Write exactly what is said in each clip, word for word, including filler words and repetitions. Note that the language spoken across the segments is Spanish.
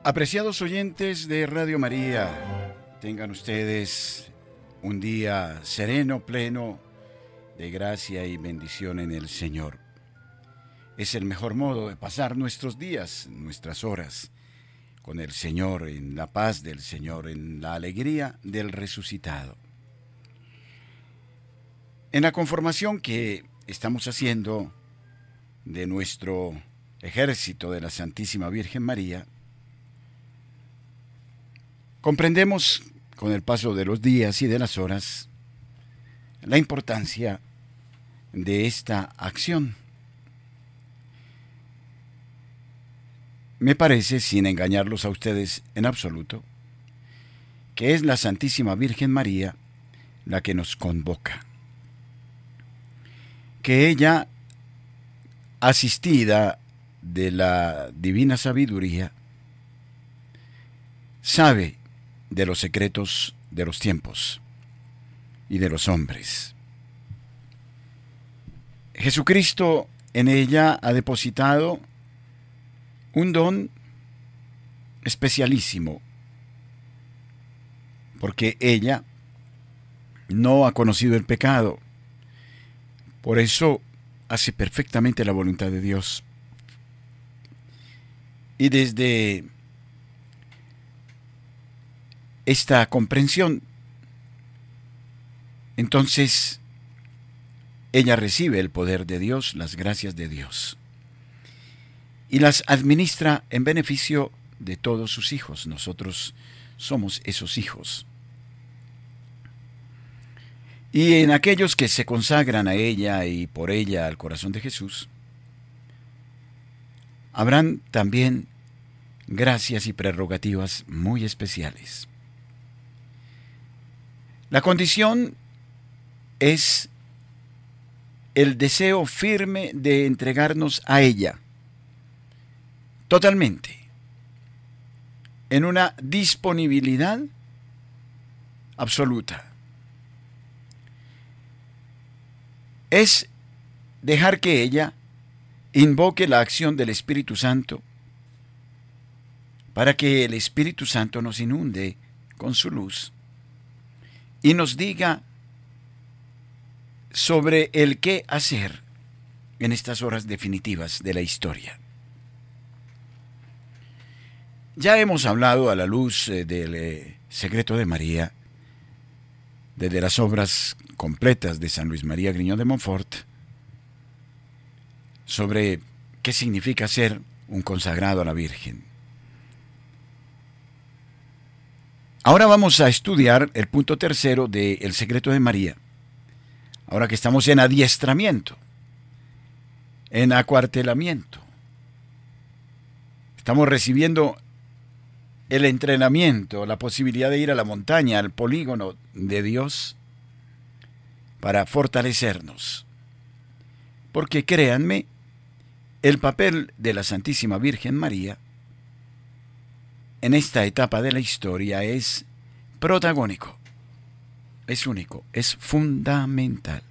Apreciados oyentes de Radio María, tengan ustedes un día sereno, pleno de gracia y bendición en el Señor. Es el mejor modo de pasar nuestros días, nuestras horas, con el Señor, en la paz del Señor, en la alegría del resucitado. En la conformación que estamos haciendo de nuestro ejército de la Santísima Virgen María, comprendemos con el paso de los días y de las horas la importancia de esta acción. Me parece, sin engañarlos a ustedes en absoluto, que es la Santísima Virgen María la que nos convoca. Que ella, asistida de la divina sabiduría, sabe de los secretos de los tiempos y de los hombres. Jesucristo en ella ha depositado un don especialísimo, porque ella no ha conocido el pecado, por eso hace perfectamente la voluntad de Dios. Y desde esta comprensión, entonces, ella recibe el poder de Dios, las gracias de Dios, y las administra en beneficio de todos sus hijos. Nosotros somos esos hijos. Y en aquellos que se consagran a ella y por ella al corazón de Jesús, habrán también gracias y prerrogativas muy especiales. La condición es el deseo firme de entregarnos a ella, totalmente, en una disponibilidad absoluta. Es dejar que ella invoque la acción del Espíritu Santo para que el Espíritu Santo nos inunde con su luz y nos diga sobre el qué hacer en estas horas definitivas de la historia. Ya hemos hablado a la luz eh, del eh, secreto de María, desde las obras completas de San Luis María Griñón de Montfort, sobre qué significa ser un consagrado a la Virgen. Ahora vamos a estudiar el punto tercero del secreto de María, ahora que estamos en adiestramiento, en acuartelamiento. Estamos recibiendo el entrenamiento, la posibilidad de ir a la montaña, al polígono de Dios, para fortalecernos. Porque créanme, el papel de la Santísima Virgen María en esta etapa de la historia es protagónico, es único, es fundamental.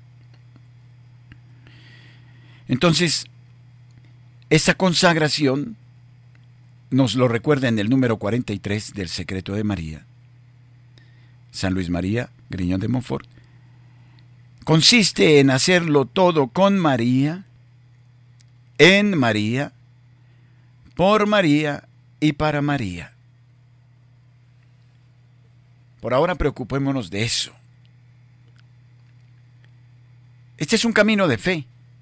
Entonces, esta consagración nos lo recuerda en el número cuarenta y tres del secreto de María, San Luis María Griñón de Montfort. Consiste en hacerlo todo con María, en María, por María y para María. Por ahora preocupémonos de eso. Este es un camino de fe.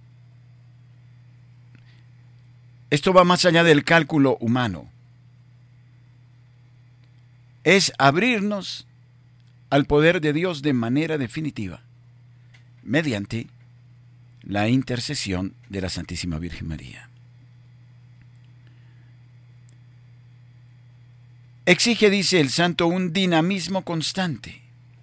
Esto va más allá del cálculo humano. Es abrirnos al poder de Dios de manera definitiva, mediante la intercesión de la Santísima Virgen María. Exige, dice el santo, un dinamismo constante.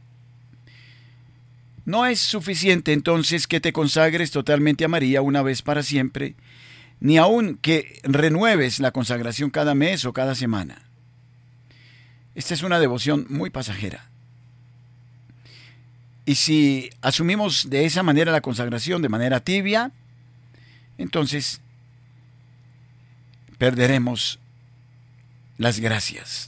No es suficiente entonces que te consagres totalmente a María una vez para siempre, ni aun que renueves la consagración cada mes o cada semana. Esta es una devoción muy pasajera. Y si asumimos de esa manera la consagración, de manera tibia, entonces perderemos las gracias.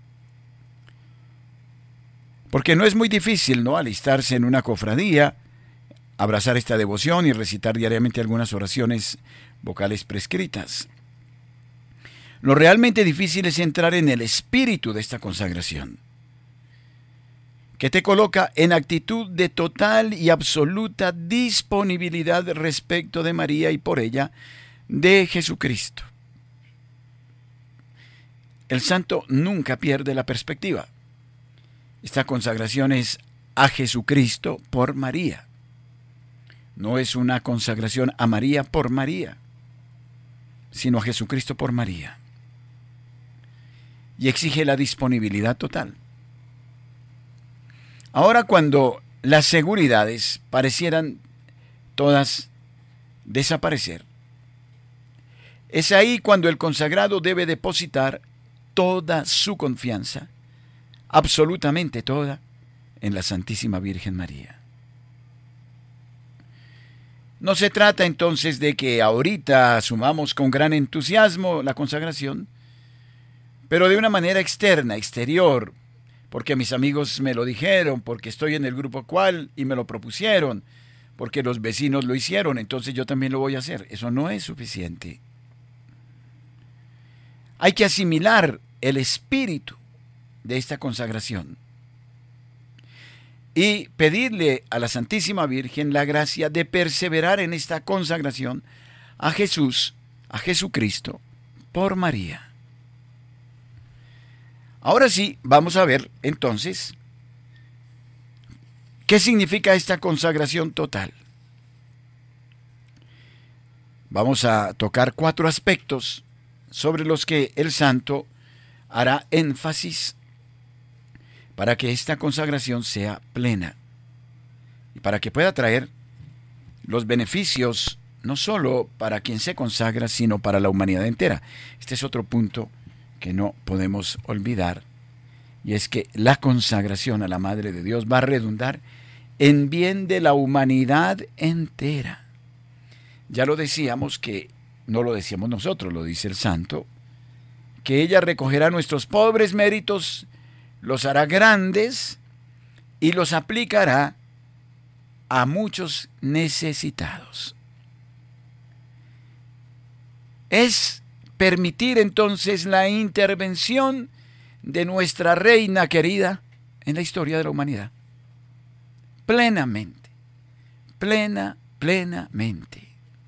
Porque no es muy difícil, ¿no?, alistarse en una cofradía, abrazar esta devoción y recitar diariamente algunas oraciones vocales prescritas. Lo realmente difícil es entrar en el espíritu de esta consagración, que te coloca en actitud de total y absoluta disponibilidad respecto de María y por ella de Jesucristo. El santo nunca pierde la perspectiva. Esta consagración es a Jesucristo por María. No es una consagración a María por María, sino a Jesucristo por María. Y exige la disponibilidad total. Ahora, cuando las seguridades parecieran todas desaparecer, es ahí cuando el consagrado debe depositar toda su confianza, absolutamente toda, en la Santísima Virgen María. No se trata entonces de que ahorita asumamos con gran entusiasmo la consagración, pero de una manera externa, exterior, porque mis amigos me lo dijeron, porque estoy en el grupo cual y me lo propusieron, porque los vecinos lo hicieron, entonces yo también lo voy a hacer. Eso no es suficiente. Hay que asimilar el espíritu de esta consagración y pedirle a la Santísima Virgen la gracia de perseverar en esta consagración a Jesús, a Jesucristo, por María. Ahora sí, vamos a ver entonces qué significa esta consagración total. Vamos a tocar cuatro aspectos sobre los que el santo hará énfasis para que esta consagración sea plena y para que pueda traer los beneficios no solo para quien se consagra, sino para la humanidad entera. Este es otro punto que no podemos olvidar, y es que la consagración a la Madre de Dios va a redundar en bien de la humanidad entera. Ya lo decíamos, que no lo decíamos nosotros, lo dice el santo, que ella recogerá nuestros pobres méritos, los hará grandes y los aplicará a muchos necesitados. Es permitir entonces la intervención de nuestra reina querida en la historia de la humanidad. Plenamente, plena, plenamente.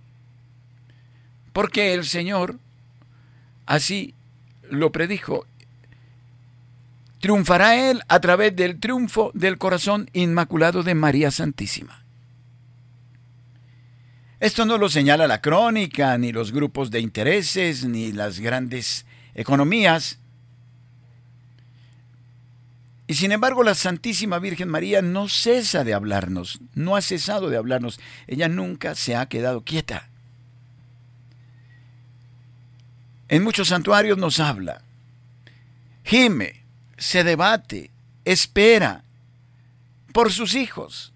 Porque el Señor así lo predijo. Triunfará Él a través del triunfo del corazón inmaculado de María Santísima. Esto no lo señala la crónica, ni los grupos de intereses, ni las grandes economías. Y sin embargo, la Santísima Virgen María no cesa de hablarnos, no ha cesado de hablarnos. Ella nunca se ha quedado quieta. En muchos santuarios nos habla, gime, se debate, espera por sus hijos.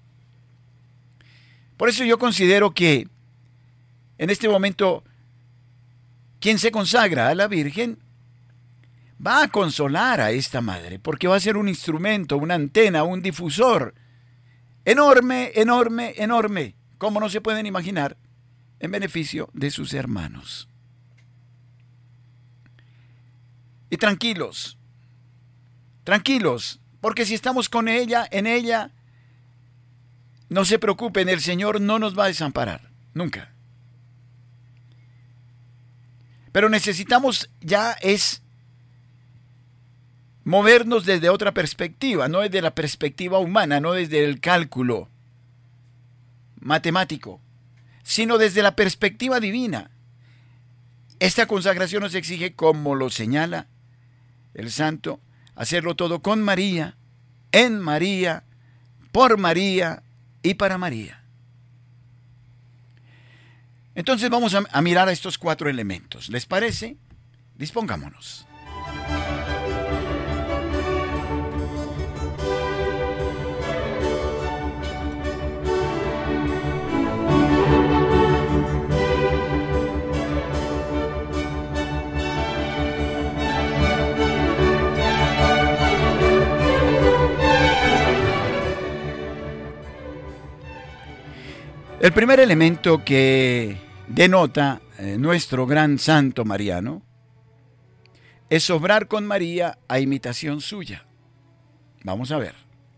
Por eso yo considero que en este momento quien se consagra a la Virgen va a consolar a esta madre, porque va a ser un instrumento, una antena, un difusor enorme, enorme, enorme, como no se pueden imaginar, en beneficio de sus hermanos. Y tranquilos, tranquilos, porque si estamos con ella, en ella, no se preocupen, el Señor no nos va a desamparar, nunca. Pero necesitamos ya es movernos desde otra perspectiva, no desde la perspectiva humana, no desde el cálculo matemático, sino desde la perspectiva divina. Esta consagración nos exige, como lo señala el santo, hacerlo todo con María, en María, por María y para María. Entonces vamos a, a mirar a estos cuatro elementos. ¿Les parece? Dispongámonos. El primer elemento que denota eh, nuestro gran santo Mariano es obrar con María a imitación suya. Vamos a ver.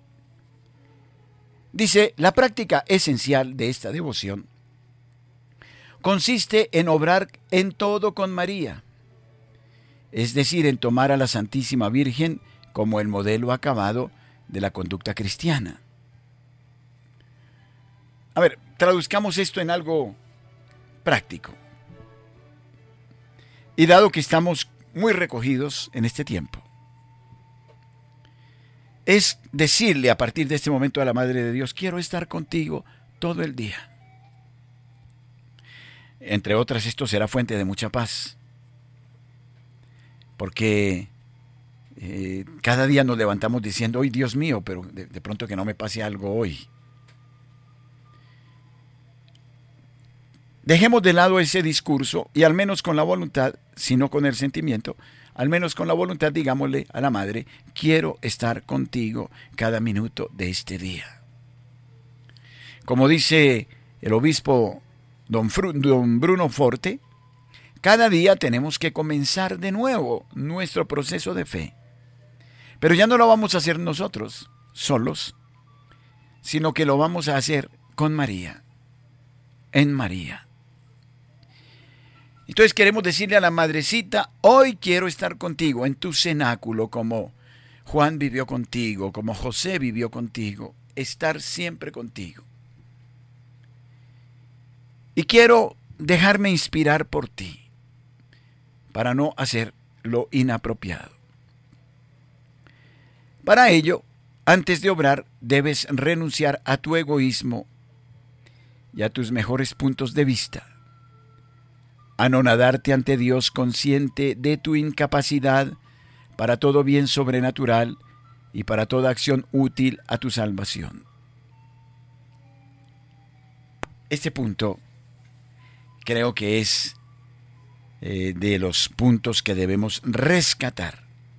Dice, la práctica esencial de esta devoción consiste en obrar en todo con María, es decir, en tomar a la Santísima Virgen como el modelo acabado de la conducta cristiana. A ver, traduzcamos esto en algo práctico. Y dado que estamos muy recogidos en este tiempo, es decirle a partir de este momento a la Madre de Dios, quiero estar contigo todo el día. Entre otras, esto será fuente de mucha paz, porque eh, cada día nos levantamos diciendo, hoy Dios mío, pero de, de pronto que no me pase algo hoy. Dejemos de lado ese discurso y al menos con la voluntad, si no con el sentimiento, al menos con la voluntad digámosle a la Madre, quiero estar contigo cada minuto de este día. Como dice el obispo don, Fru, don Bruno Forte, cada día tenemos que comenzar de nuevo nuestro proceso de fe. Pero ya no lo vamos a hacer nosotros, solos, sino que lo vamos a hacer con María, en María. Entonces queremos decirle a la Madrecita, hoy quiero estar contigo en tu cenáculo, como Juan vivió contigo, como José vivió contigo, estar siempre contigo. Y quiero dejarme inspirar por ti, para no hacer lo inapropiado. Para ello, antes de obrar, debes renunciar a tu egoísmo y a tus mejores puntos de vista. Anonadarte ante Dios consciente de tu incapacidad para todo bien sobrenatural y para toda acción útil a tu salvación. Este punto creo que es eh, de los puntos que debemos rescatar.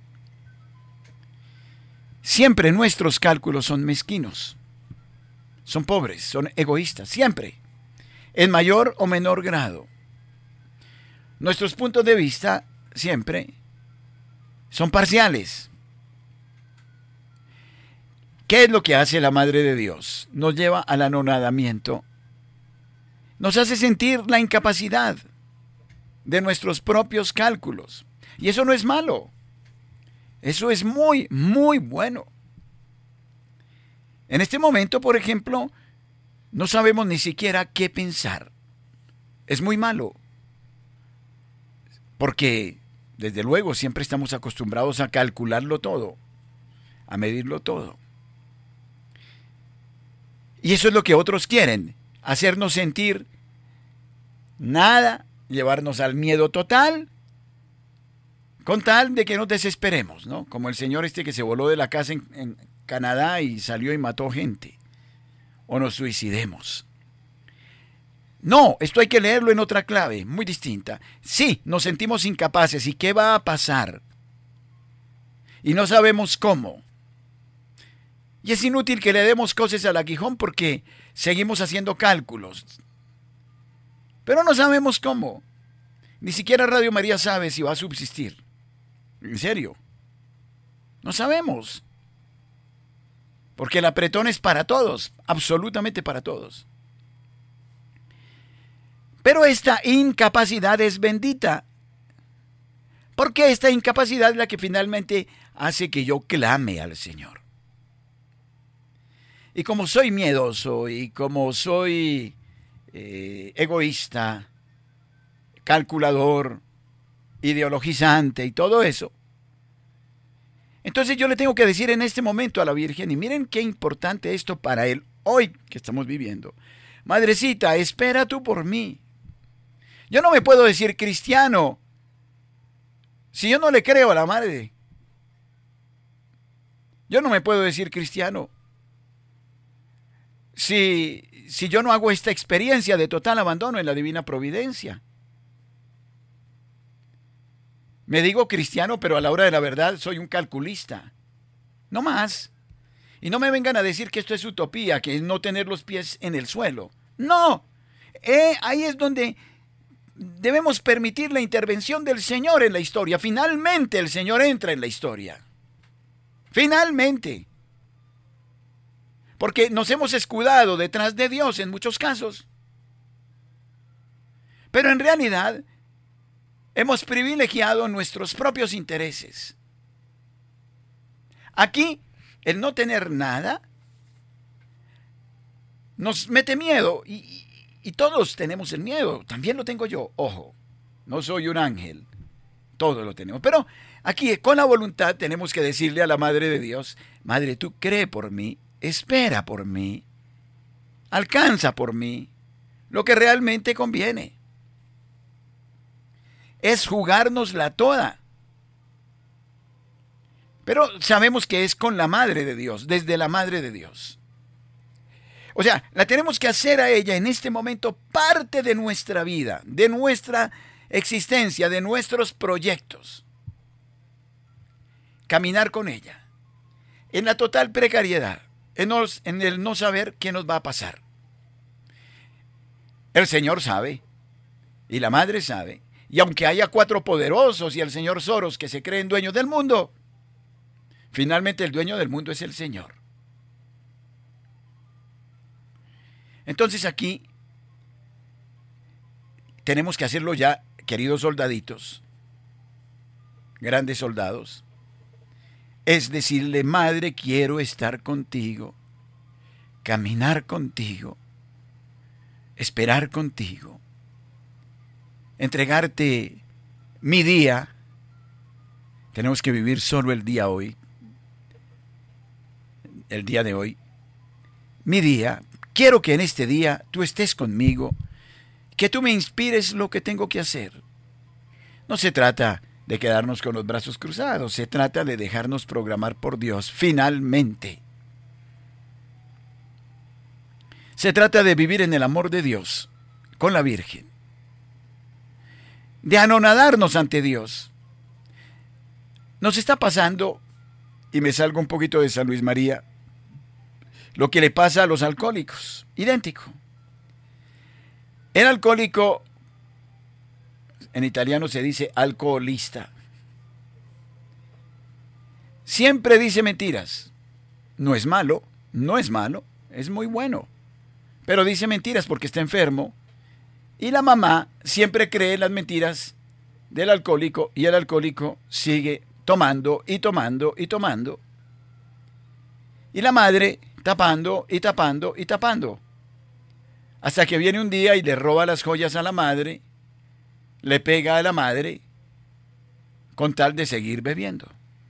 Siempre nuestros cálculos son mezquinos, son pobres, son egoístas, siempre, en mayor o menor grado. Nuestros puntos de vista siempre son parciales. ¿Qué es lo que hace la Madre de Dios? Nos lleva al anonadamiento. Nos hace sentir la incapacidad de nuestros propios cálculos. Y eso no es malo. Eso es muy, muy bueno. En este momento, por ejemplo, no sabemos ni siquiera qué pensar. Es muy malo. Porque, desde luego, siempre estamos acostumbrados a calcularlo todo, a medirlo todo. Y eso es lo que otros quieren, hacernos sentir nada, llevarnos al miedo total, con tal de que nos desesperemos, ¿no? Como el señor este que se voló de la casa en, en Canadá y salió y mató gente, o nos suicidemos. No, esto hay que leerlo en otra clave, muy distinta. Sí, nos sentimos incapaces. ¿Y qué va a pasar? Y no sabemos cómo. Y es inútil que le demos cosas al aguijón porque seguimos haciendo cálculos. Pero no sabemos cómo. Ni siquiera Radio María sabe si va a subsistir. En serio. No sabemos. Porque el apretón es para todos, absolutamente para todos. Pero esta incapacidad es bendita, porque esta incapacidad es la que finalmente hace que yo clame al Señor. Y como soy miedoso y como soy eh, egoísta, calculador, ideologizante y todo eso, entonces yo le tengo que decir en este momento a la Virgen, y miren qué importante esto para él hoy que estamos viviendo. Madrecita, espera tú por mí. Yo no me puedo decir cristiano si yo no le creo a la Madre. Yo no me puedo decir cristiano si, si yo no hago esta experiencia de total abandono en la divina providencia. Me digo cristiano, pero a la hora de la verdad soy un calculista. No más. Y no me vengan a decir que esto es utopía, que es no tener los pies en el suelo. No, eh, ahí es donde debemos permitir la intervención del Señor en la historia. Finalmente el Señor entra en la historia. Finalmente. Porque nos hemos escudado detrás de Dios en muchos casos. Pero en realidad hemos privilegiado nuestros propios intereses. Aquí, el no tener nada nos mete miedo. Y, y, y todos tenemos el miedo. También lo tengo yo. Ojo, no soy un ángel. Todos lo tenemos. Pero aquí, con la voluntad, tenemos que decirle a la Madre de Dios: Madre, tú cree por mí. Espera por mí, alcanza por mí lo que realmente conviene. Es jugárnosla toda. Pero sabemos que es con la Madre de Dios, desde la Madre de Dios. O sea, la tenemos que hacer a ella en este momento parte de nuestra vida, de nuestra existencia, de nuestros proyectos. Caminar con ella, en la total precariedad. En el no saber qué nos va a pasar. El Señor sabe, y la Madre sabe, y aunque haya cuatro poderosos y el señor Soros que se creen dueños del mundo, finalmente el dueño del mundo es el Señor. Entonces aquí tenemos que hacerlo ya, queridos soldaditos, grandes soldados. Es decirle: Madre, quiero estar contigo, caminar contigo, esperar contigo, entregarte mi día. Tenemos que vivir solo el día hoy, el día de hoy. Mi día, quiero que en este día tú estés conmigo, que tú me inspires lo que tengo que hacer. No se trata de quedarnos con los brazos cruzados, se trata de dejarnos programar por Dios, finalmente. Se trata de vivir en el amor de Dios, con la Virgen. De anonadarnos ante Dios. Nos está pasando, y me salgo un poquito de San Luis María, lo que le pasa a los alcohólicos, idéntico. El alcohólico, en italiano se dice alcoholista. Siempre dice mentiras. No es malo, no es malo, es muy bueno. Pero dice mentiras porque está enfermo. Y la mamá siempre cree en las mentiras del alcohólico y el alcohólico sigue tomando y tomando y tomando. Y la madre tapando y tapando y tapando. Hasta que viene un día y le roba las joyas a la madre, le pega a la madre con tal de seguir bebiendo.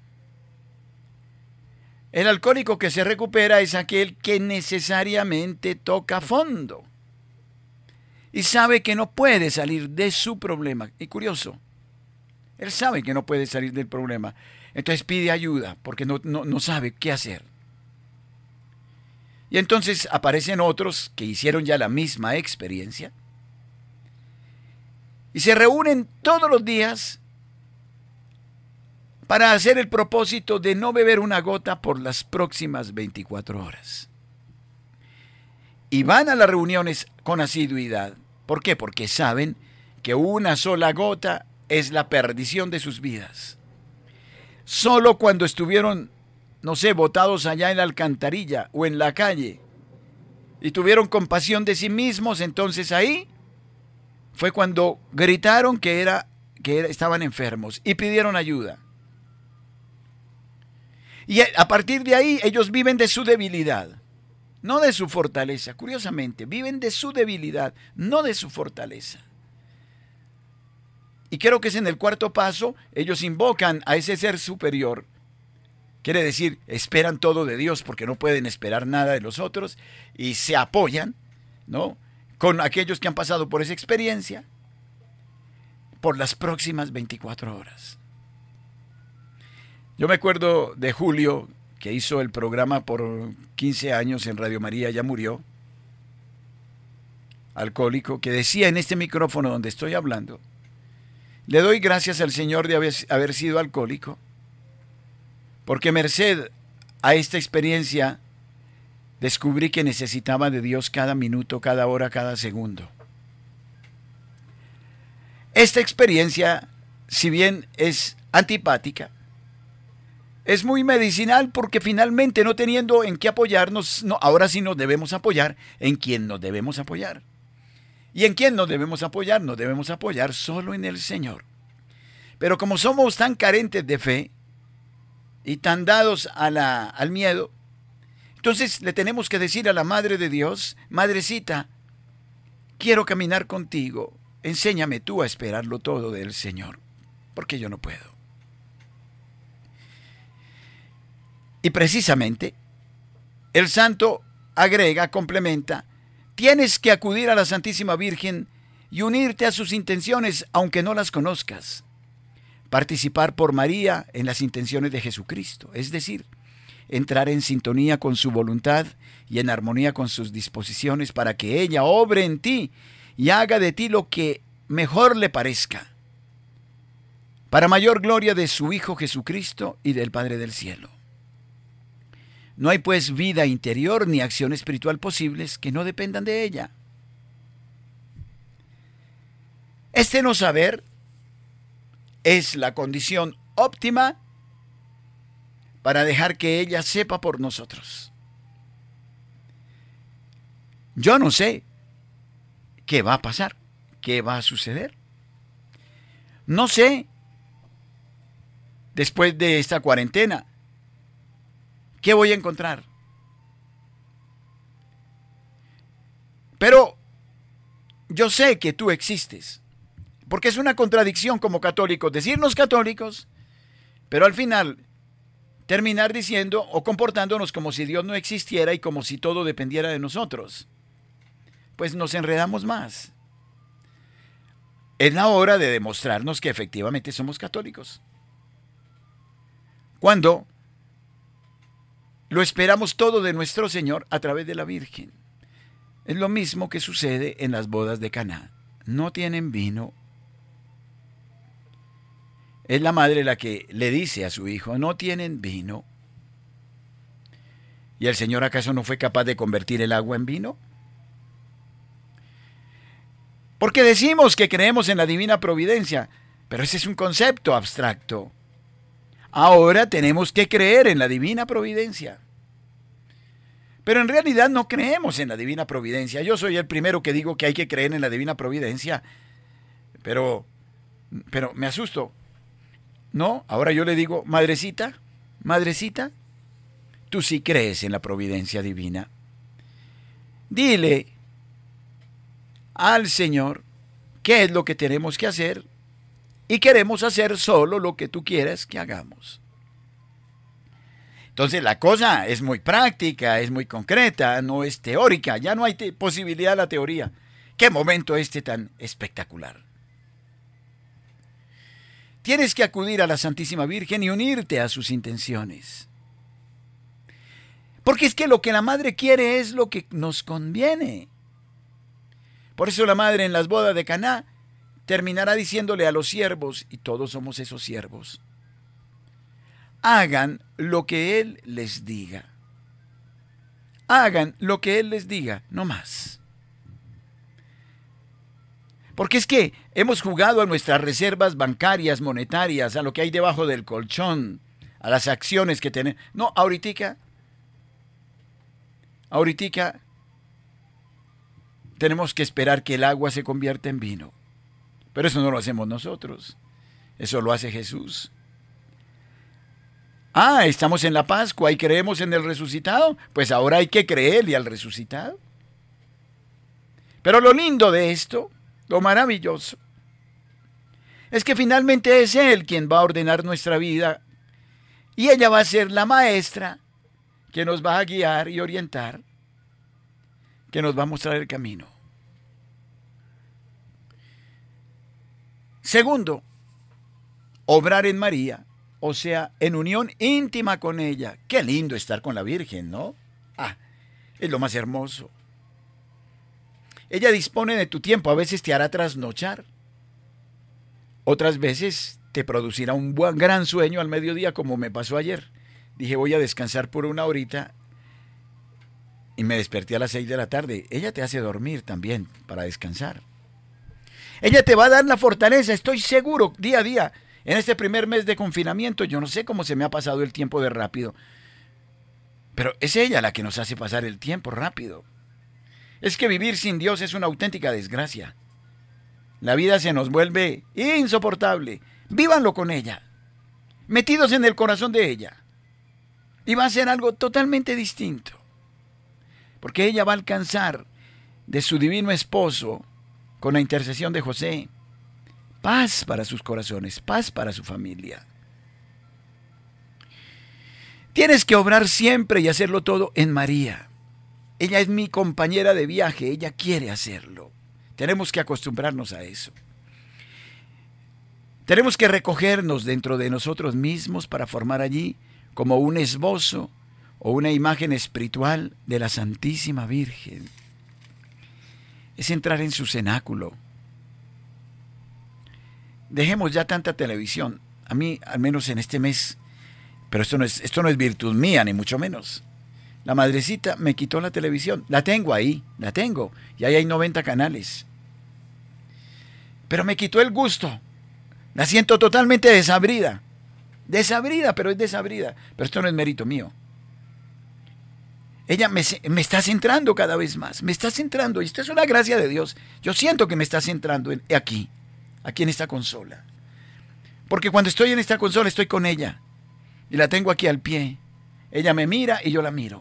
El alcohólico que se recupera es aquel que necesariamente toca fondo y sabe que no puede salir de su problema. Y curioso, él sabe que no puede salir del problema, entonces pide ayuda porque no, no, no sabe qué hacer. Y entonces aparecen otros que hicieron ya la misma experiencia y se reúnen todos los días para hacer el propósito de no beber una gota por las próximas veinticuatro horas. Y van a las reuniones con asiduidad. ¿Por qué? Porque saben que una sola gota es la perdición de sus vidas. Solo cuando estuvieron, no sé, botados allá en la alcantarilla o en la calle y tuvieron compasión de sí mismos, entonces ahí fue cuando gritaron que, era, que era, estaban enfermos y pidieron ayuda. Y a partir de ahí ellos viven de su debilidad, no de su fortaleza. Curiosamente, viven de su debilidad, no de su fortaleza. Y creo que es en el cuarto paso, ellos invocan a ese ser superior. Quiere decir, esperan todo de Dios porque no pueden esperar nada de los otros y se apoyan, ¿no?, con aquellos que han pasado por esa experiencia por las próximas veinticuatro horas. Yo me acuerdo de Julio, que hizo el programa por quince años en Radio María, ya murió, alcohólico, que decía en este micrófono donde estoy hablando: le doy gracias al Señor de haber, haber sido alcohólico, porque merced a esta experiencia descubrí que necesitaba de Dios cada minuto, cada hora, cada segundo. Esta experiencia, si bien es antipática, es muy medicinal porque finalmente, no teniendo en qué apoyarnos, no, ahora sí nos debemos apoyar en quien nos debemos apoyar. ¿Y en quién nos debemos apoyar? Nos debemos apoyar solo en el Señor. Pero como somos tan carentes de fe y tan dados a la, al miedo, entonces le tenemos que decir a la Madre de Dios: Madrecita, quiero caminar contigo, enséñame tú a esperarlo todo del Señor, porque yo no puedo. Y precisamente, el santo agrega, complementa: tienes que acudir a la Santísima Virgen y unirte a sus intenciones, aunque no las conozcas. Participar por María en las intenciones de Jesucristo, es decir, entrar en sintonía con su voluntad y en armonía con sus disposiciones para que ella obre en ti y haga de ti lo que mejor le parezca, para mayor gloria de su Hijo Jesucristo y del Padre del cielo. No hay pues vida interior ni acción espiritual posibles que no dependan de ella. Este no saber es la condición óptima para dejar que ella sepa por nosotros. Yo no sé qué va a pasar, qué va a suceder. No sé, después de esta cuarentena, ¿qué voy a encontrar? Pero yo sé que tú existes, porque es una contradicción como católicos decirnos católicos, pero al final terminar diciendo o comportándonos como si Dios no existiera y como si todo dependiera de nosotros. Pues nos enredamos más. Es la hora de demostrarnos que efectivamente somos católicos, cuando lo esperamos todo de nuestro Señor a través de la Virgen. Es lo mismo que sucede en las bodas de Caná. No tienen vino. Es la madre la que le dice a su hijo: no tienen vino. ¿Y el Señor acaso no fue capaz de convertir el agua en vino? Porque decimos que creemos en la divina providencia, pero ese es un concepto abstracto. Ahora tenemos que creer en la divina providencia. Pero en realidad no creemos en la divina providencia. Yo soy el primero que digo que hay que creer en la divina providencia, pero, pero me asusto. No, ahora yo le digo: madrecita, madrecita, tú sí crees en la providencia divina. Dile al Señor qué es lo que tenemos que hacer, y queremos hacer solo lo que tú quieras que hagamos. Entonces la cosa es muy práctica, es muy concreta, no es teórica, ya no hay te- posibilidad de la teoría. ¡Qué momento este tan espectacular! Tienes que acudir a la Santísima Virgen y unirte a sus intenciones. Porque es que lo que la madre quiere es lo que nos conviene. Por eso la madre en las bodas de Caná terminará diciéndole a los siervos, y todos somos esos siervos: hagan lo que Él les diga. Hagan lo que Él les diga, no más. Porque es que hemos jugado a nuestras reservas bancarias, monetarias, a lo que hay debajo del colchón, a las acciones que tenemos. No, ahoritica, ahoritica, tenemos que esperar que el agua se convierta en vino. Pero eso no lo hacemos nosotros, eso lo hace Jesús. Ah, estamos en la Pascua y creemos en el resucitado, pues ahora hay que creerle al resucitado. Pero lo lindo de esto, lo maravilloso, es que finalmente es Él quien va a ordenar nuestra vida, y ella va a ser la maestra que nos va a guiar y orientar, que nos va a mostrar el camino. Segundo, obrar en María, o sea, en unión íntima con ella. Qué lindo estar con la Virgen, ¿no? Ah, es lo más hermoso. Ella dispone de tu tiempo, a veces te hará trasnochar, otras veces te producirá un buen, gran sueño al mediodía, como me pasó ayer. Dije: voy a descansar por una horita, y me desperté a las seis de la tarde. Ella te hace dormir también para descansar. Ella te va a dar la fortaleza, estoy seguro, día a día. En este primer mes de confinamiento, yo no sé cómo se me ha pasado el tiempo de rápido. Pero es ella la que nos hace pasar el tiempo rápido. Es que vivir sin Dios es una auténtica desgracia. La vida se nos vuelve insoportable. Vívanlo con ella, metidos en el corazón de ella. Y va a ser algo totalmente distinto. Porque ella va a alcanzar de su divino esposo, con la intercesión de José, paz para sus corazones, paz para su familia. Tienes que obrar siempre y hacerlo todo en María. Ella es mi compañera de viaje, ella quiere hacerlo. Tenemos que acostumbrarnos a eso. Tenemos que recogernos dentro de nosotros mismos para formar allí como un esbozo o una imagen espiritual de la Santísima Virgen. Es entrar en su cenáculo. Dejemos ya tanta televisión. A mí, al menos en este mes, pero esto no es, esto no es virtud mía, ni mucho menos. La madrecita me quitó la televisión. La tengo ahí, la tengo. Y ahí hay noventa canales. Pero me quitó el gusto. La siento totalmente desabrida. Desabrida, pero es desabrida. Pero esto no es mérito mío. Ella me, me está centrando cada vez más. Me está centrando. Y esto es una gracia de Dios. Yo siento que me está centrando en, aquí. Aquí en esta consola. Porque cuando estoy en esta consola estoy con ella. Y la tengo aquí al pie. Ella me mira y yo la miro.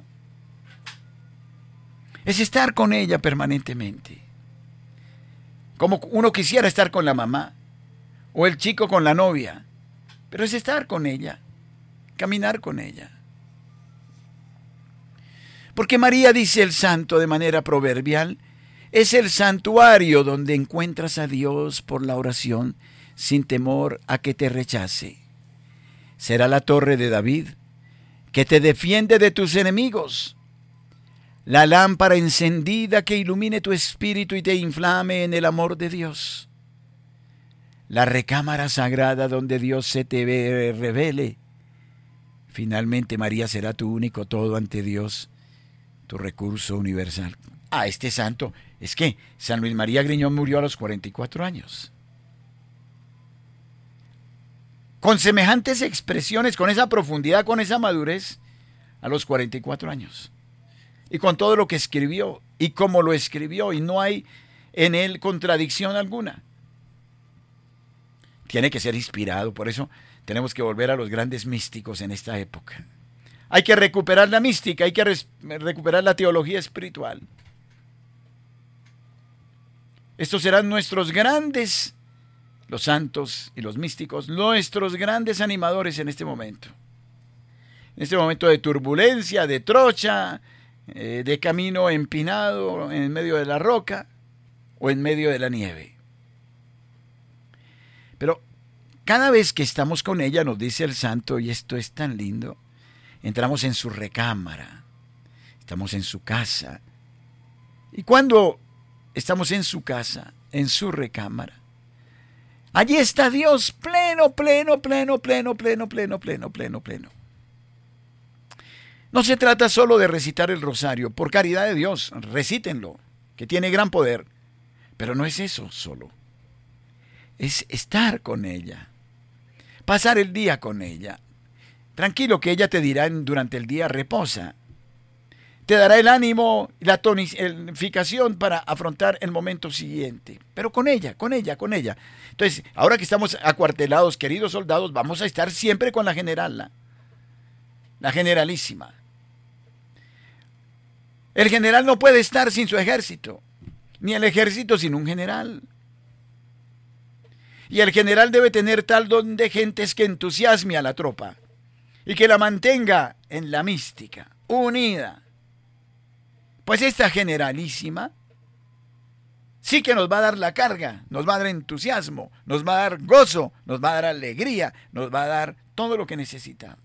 Es estar con ella permanentemente. Como uno quisiera estar con la mamá. O el chico con la novia. Pero es estar con ella. Caminar con ella. Porque María, dice el santo de manera proverbial, es el santuario donde encuentras a Dios por la oración sin temor a que te rechace. Será la torre de David que te defiende de tus enemigos, la lámpara encendida que ilumine tu espíritu y te inflame en el amor de Dios, la recámara sagrada donde Dios se te revele. Finalmente María será tu único todo ante Dios, tu recurso universal. Ah, este santo, es que San Luis María Griñón murió a los cuarenta y cuatro años. Con semejantes expresiones, con esa profundidad, con esa madurez, a los cuarenta y cuatro años. Y con todo lo que escribió, y cómo lo escribió, y no hay en él contradicción alguna. Tiene que ser inspirado, por eso tenemos que volver a los grandes místicos en esta época. Hay que recuperar la mística, hay que res- recuperar la teología espiritual. Estos serán nuestros grandes, los santos y los místicos, nuestros grandes animadores en este momento. En este momento de turbulencia, de trocha, eh, de camino empinado en medio de la roca o en medio de la nieve. Pero cada vez que estamos con ella, nos dice el santo, y esto es tan lindo, entramos en su recámara, estamos en su casa. Y cuando estamos en su casa, en su recámara, allí está Dios pleno, pleno, pleno, pleno, pleno, pleno, pleno, pleno, pleno. No se trata solo de recitar el rosario, por caridad de Dios, recítenlo, que tiene gran poder. Pero no es eso solo. Es estar con ella, pasar el día con ella. Tranquilo que ella te dirá durante el día, reposa. Te dará el ánimo y la tonificación para afrontar el momento siguiente. Pero con ella, con ella, con ella. Entonces, ahora que estamos acuartelados, queridos soldados, vamos a estar siempre con la general, la, la generalísima. El general no puede estar sin su ejército, ni el ejército sin un general. Y el general debe tener tal don de gentes que entusiasme a la tropa y que la mantenga en la mística, unida. Pues esta generalísima sí que nos va a dar la carga, nos va a dar entusiasmo, nos va a dar gozo, nos va a dar alegría, nos va a dar todo lo que necesitamos.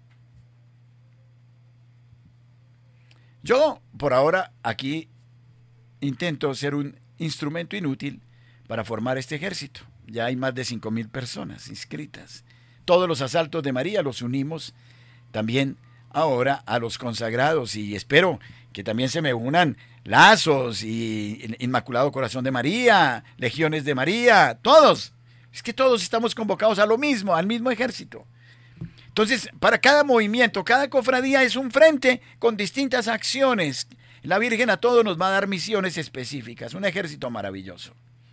Yo, por ahora, aquí intento ser un instrumento inútil para formar este ejército. Ya hay más de cinco mil personas inscritas. Todos los asaltos de María los unimos también ahora a los consagrados y espero que también se me unan Lazos y Inmaculado Corazón de María, Legiones de María, todos. Es que todos estamos convocados a lo mismo, al mismo ejército. Entonces, para cada movimiento, cada cofradía es un frente con distintas acciones. La Virgen a todos nos va a dar misiones específicas, un ejército maravilloso.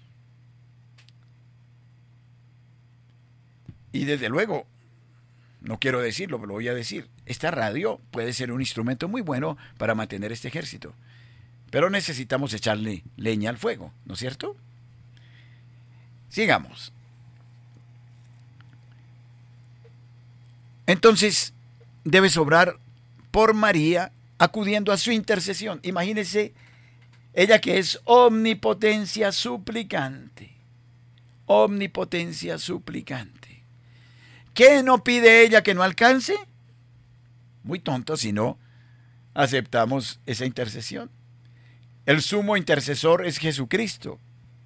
Y desde luego, no quiero decirlo, pero lo voy a decir, esta radio puede ser un instrumento muy bueno para mantener este ejército. Pero necesitamos echarle leña al fuego, ¿no es cierto? Sigamos. Entonces, debes obrar por María acudiendo a su intercesión. Imagínese, ella que es omnipotencia suplicante. Omnipotencia suplicante. ¿Qué no pide ella que no alcance? Muy tonto si no aceptamos esa intercesión. El sumo intercesor es Jesucristo.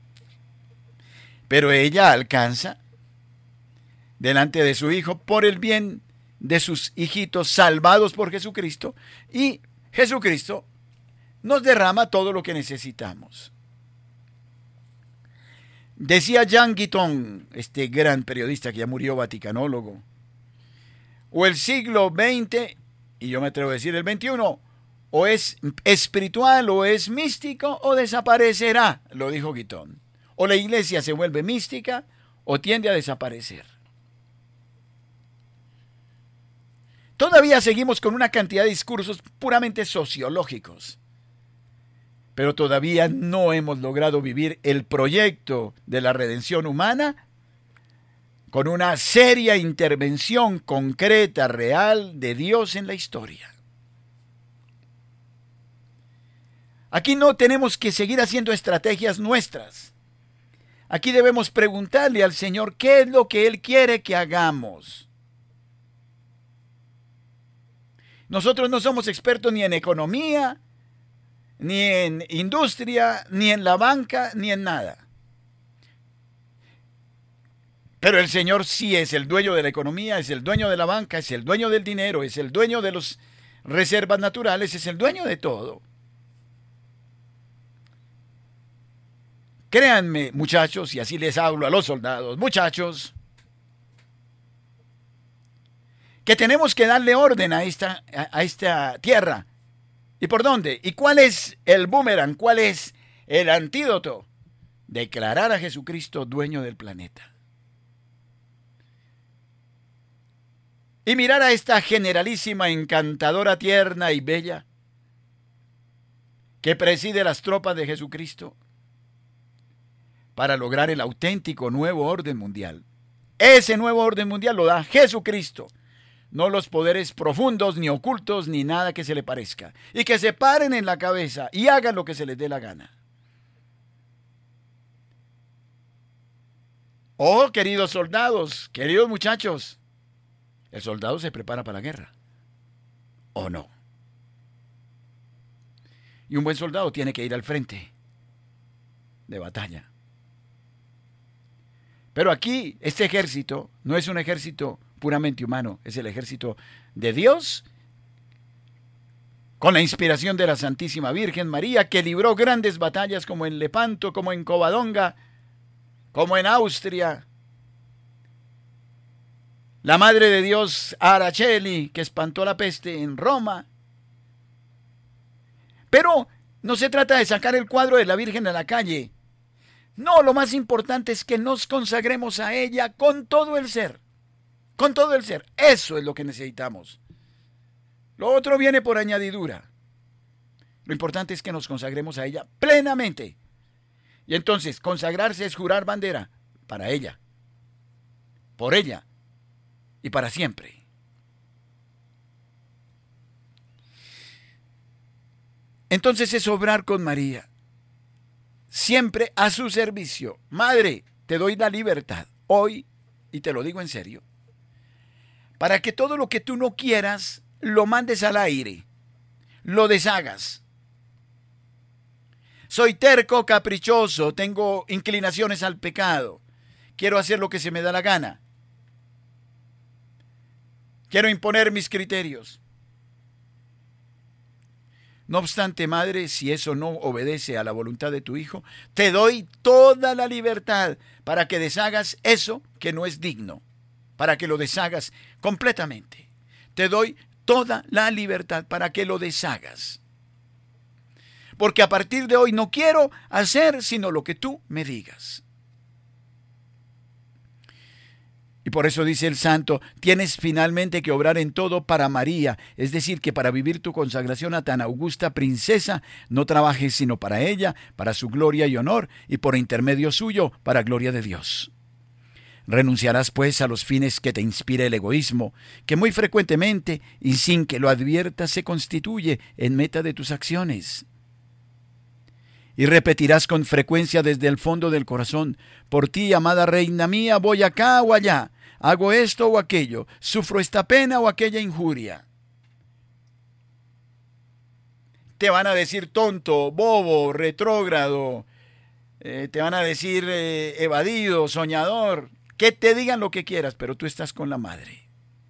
Pero ella alcanza delante de su Hijo por el bien de sus hijitos salvados por Jesucristo, y Jesucristo nos derrama todo lo que necesitamos. Decía Jean Guiton, este gran periodista que ya murió, vaticanólogo, o el siglo veinte, y yo me atrevo a decir el veintiuno, o es espiritual o es místico o desaparecerá, lo dijo Guiton. O la iglesia se vuelve mística o tiende a desaparecer. Todavía seguimos con una cantidad de discursos puramente sociológicos, pero todavía no hemos logrado vivir el proyecto de la redención humana con una seria intervención concreta, real, de Dios en la historia. Aquí no tenemos que seguir haciendo estrategias nuestras. Aquí debemos preguntarle al Señor qué es lo que Él quiere que hagamos. Nosotros no somos expertos ni en economía, ni en industria, ni en la banca, ni en nada. Pero el Señor sí es el dueño de la economía, es el dueño de la banca, es el dueño del dinero, es el dueño de las reservas naturales, es el dueño de todo. Créanme, muchachos, y así les hablo a los soldados, muchachos, que tenemos que darle orden a esta, a, a esta tierra. ¿Y por dónde? ¿Y cuál es el boomerang? ¿Cuál es el antídoto? Declarar a Jesucristo dueño del planeta. Y mirar a esta generalísima, encantadora, tierna y bella que preside las tropas de Jesucristo para lograr el auténtico nuevo orden mundial. Ese nuevo orden mundial lo da Jesucristo. No los poderes profundos, ni ocultos, ni nada que se le parezca. Y que se paren en la cabeza y hagan lo que se les dé la gana. Oh, queridos soldados, queridos muchachos, el soldado se prepara para la guerra, ¿o no? Y un buen soldado tiene que ir al frente de batalla. Pero aquí, este ejército no es un ejército puramente humano, es el ejército de Dios, con la inspiración de la Santísima Virgen María, que libró grandes batallas como en Lepanto, como en Covadonga, como en Austria. La Madre de Dios Araceli, que espantó la peste en Roma. Pero no se trata de sacar el cuadro de la Virgen a la calle. No, lo más importante es que nos consagremos a ella con todo el ser. Con todo el ser. Eso es lo que necesitamos. Lo otro viene por añadidura. Lo importante es que nos consagremos a ella plenamente. Y entonces, consagrarse es jurar bandera para ella, por ella y para siempre. Entonces es obrar con María, siempre a su servicio. Madre, te doy la libertad hoy, y te lo digo en serio, para que todo lo que tú no quieras lo mandes al aire, lo deshagas. Soy terco, caprichoso, tengo inclinaciones al pecado, quiero hacer lo que se me da la gana, quiero imponer mis criterios. No obstante, madre, si eso no obedece a la voluntad de tu hijo, te doy toda la libertad para que deshagas eso que no es digno, para que lo deshagas completamente. Te doy toda la libertad para que lo deshagas. Porque a partir de hoy no quiero hacer sino lo que tú me digas. Y por eso dice el santo, tienes finalmente que obrar en todo para María, es decir, que para vivir tu consagración a tan augusta princesa, no trabajes sino para ella, para su gloria y honor, y por intermedio suyo, para gloria de Dios. Renunciarás pues a los fines que te inspira el egoísmo, que muy frecuentemente, y sin que lo adviertas, se constituye en meta de tus acciones. Y repetirás con frecuencia desde el fondo del corazón, por ti, amada reina mía, voy acá o allá, hago esto o aquello, sufro esta pena o aquella injuria. Te van a decir tonto, bobo, retrógrado, eh, te van a decir eh, evadido, soñador, que te digan lo que quieras, pero tú estás con la madre.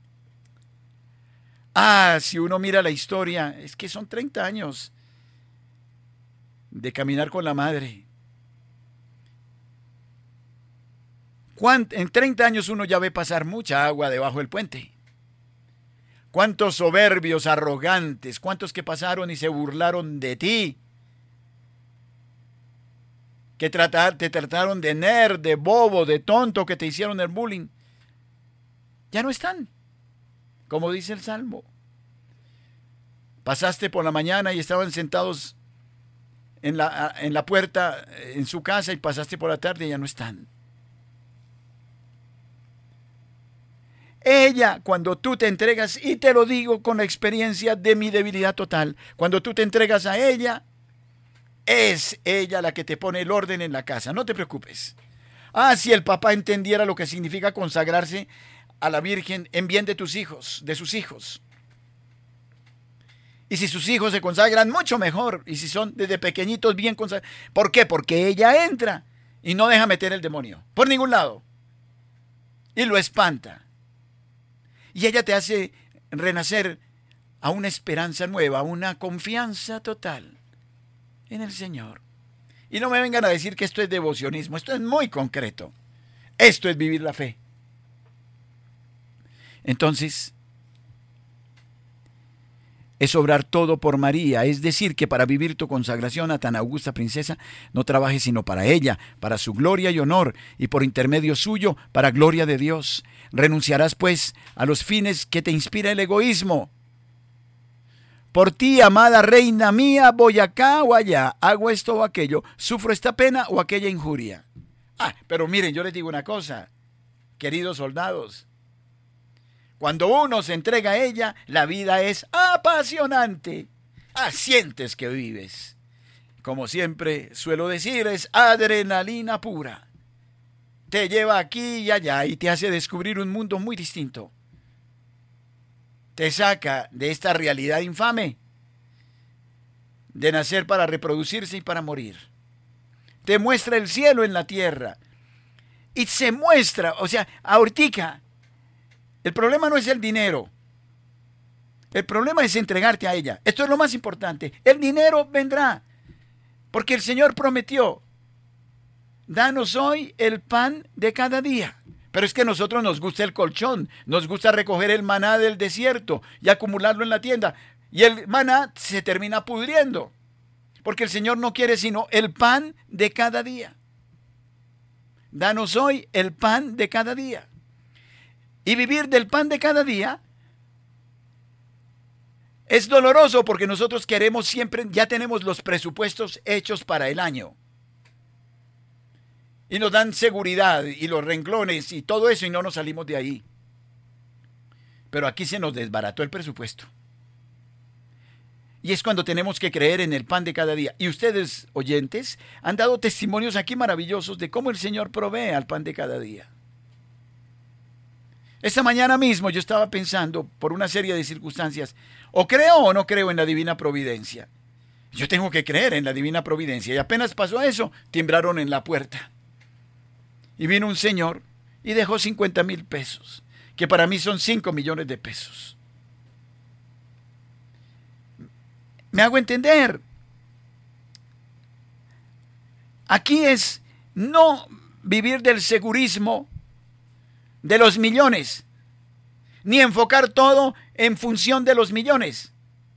Ah, si uno mira la historia, es que son treinta años de caminar con la madre. En treinta años uno ya ve pasar mucha agua debajo del puente. Cuántos soberbios, arrogantes, cuántos que pasaron y se burlaron de ti, que tratar, te trataron de nerd, de bobo, de tonto, que te hicieron el bullying, ya no están, como dice el Salmo. Pasaste por la mañana y estaban sentados en la, en la puerta, en su casa, y pasaste por la tarde y ya no están. Ella, cuando tú te entregas, y te lo digo con la experiencia de mi debilidad total, cuando tú te entregas a ella, es ella la que te pone el orden en la casa, no te preocupes. Ah, si el papá entendiera lo que significa consagrarse a la Virgen en bien de tus hijos, de sus hijos. Y si sus hijos se consagran, mucho mejor. Y si son desde pequeñitos bien consagrados. ¿Por qué? Porque ella entra y no deja meter el demonio por ningún lado. Y lo espanta. Y ella te hace renacer a una esperanza nueva, a una confianza total en el Señor. Y no me vengan a decir que esto es devocionismo. Esto es muy concreto. Esto es vivir la fe. Entonces, es obrar todo por María, es decir, que para vivir tu consagración a tan augusta princesa, no trabajes sino para ella, para su gloria y honor, y por intermedio suyo, para gloria de Dios. Renunciarás, pues, a los fines que te inspira el egoísmo. Por ti, amada reina mía, voy acá o allá, hago esto o aquello, sufro esta pena o aquella injuria. Ah, pero miren, yo les digo una cosa, queridos soldados. Cuando uno se entrega a ella, la vida es apasionante. Ah, sientes que vives. Como siempre suelo decir, es adrenalina pura. Te lleva aquí y allá y te hace descubrir un mundo muy distinto. Te saca de esta realidad infame de nacer para reproducirse y para morir. Te muestra el cielo en la tierra. Y se muestra, o sea, ahorita, el problema no es el dinero. El problema es entregarte a ella. Esto es lo más importante. El dinero vendrá. Porque el Señor prometió, danos hoy el pan de cada día. Pero es que a nosotros nos gusta el colchón. Nos gusta recoger el maná del desierto y acumularlo en la tienda. Y el maná se termina pudriendo. Porque el Señor no quiere sino el pan de cada día. Danos hoy el pan de cada día. Y vivir del pan de cada día es doloroso porque nosotros queremos siempre, ya tenemos los presupuestos hechos para el año. Y nos dan seguridad y los renglones y todo eso y no nos salimos de ahí. Pero aquí se nos desbarató el presupuesto. Y es cuando tenemos que creer en el pan de cada día. Y ustedes, oyentes, han dado testimonios aquí maravillosos de cómo el Señor provee al pan de cada día. Esta mañana mismo yo estaba pensando, por una serie de circunstancias, o creo o no creo en la divina providencia. Yo tengo que creer en la divina providencia. Y apenas pasó eso, timbraron en la puerta. Y vino un señor y dejó cincuenta mil pesos, que para mí son cinco millones de pesos. Me hago entender. Aquí es no vivir del segurismo de los millones, ni enfocar todo en función de los millones.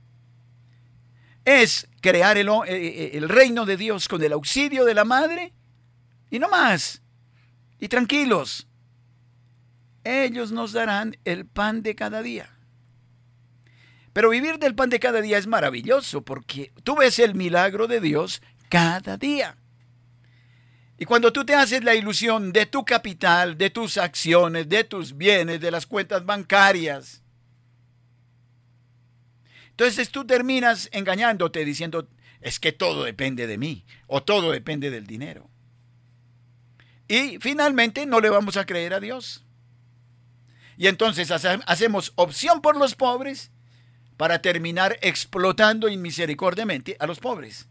Es crear el, el reino de Dios con el auxilio de la madre y no más. Y tranquilos, ellos nos darán el pan de cada día. Pero vivir del pan de cada día es maravilloso porque tú ves el milagro de Dios cada día. Y cuando tú te haces la ilusión de tu capital, de tus acciones, de tus bienes, de las cuentas bancarias, entonces tú terminas engañándote diciendo, es que todo depende de mí, o todo depende del dinero. Y finalmente no le vamos a creer a Dios. Y entonces hacemos opción por los pobres para terminar explotando inmisericordiamente a los pobres.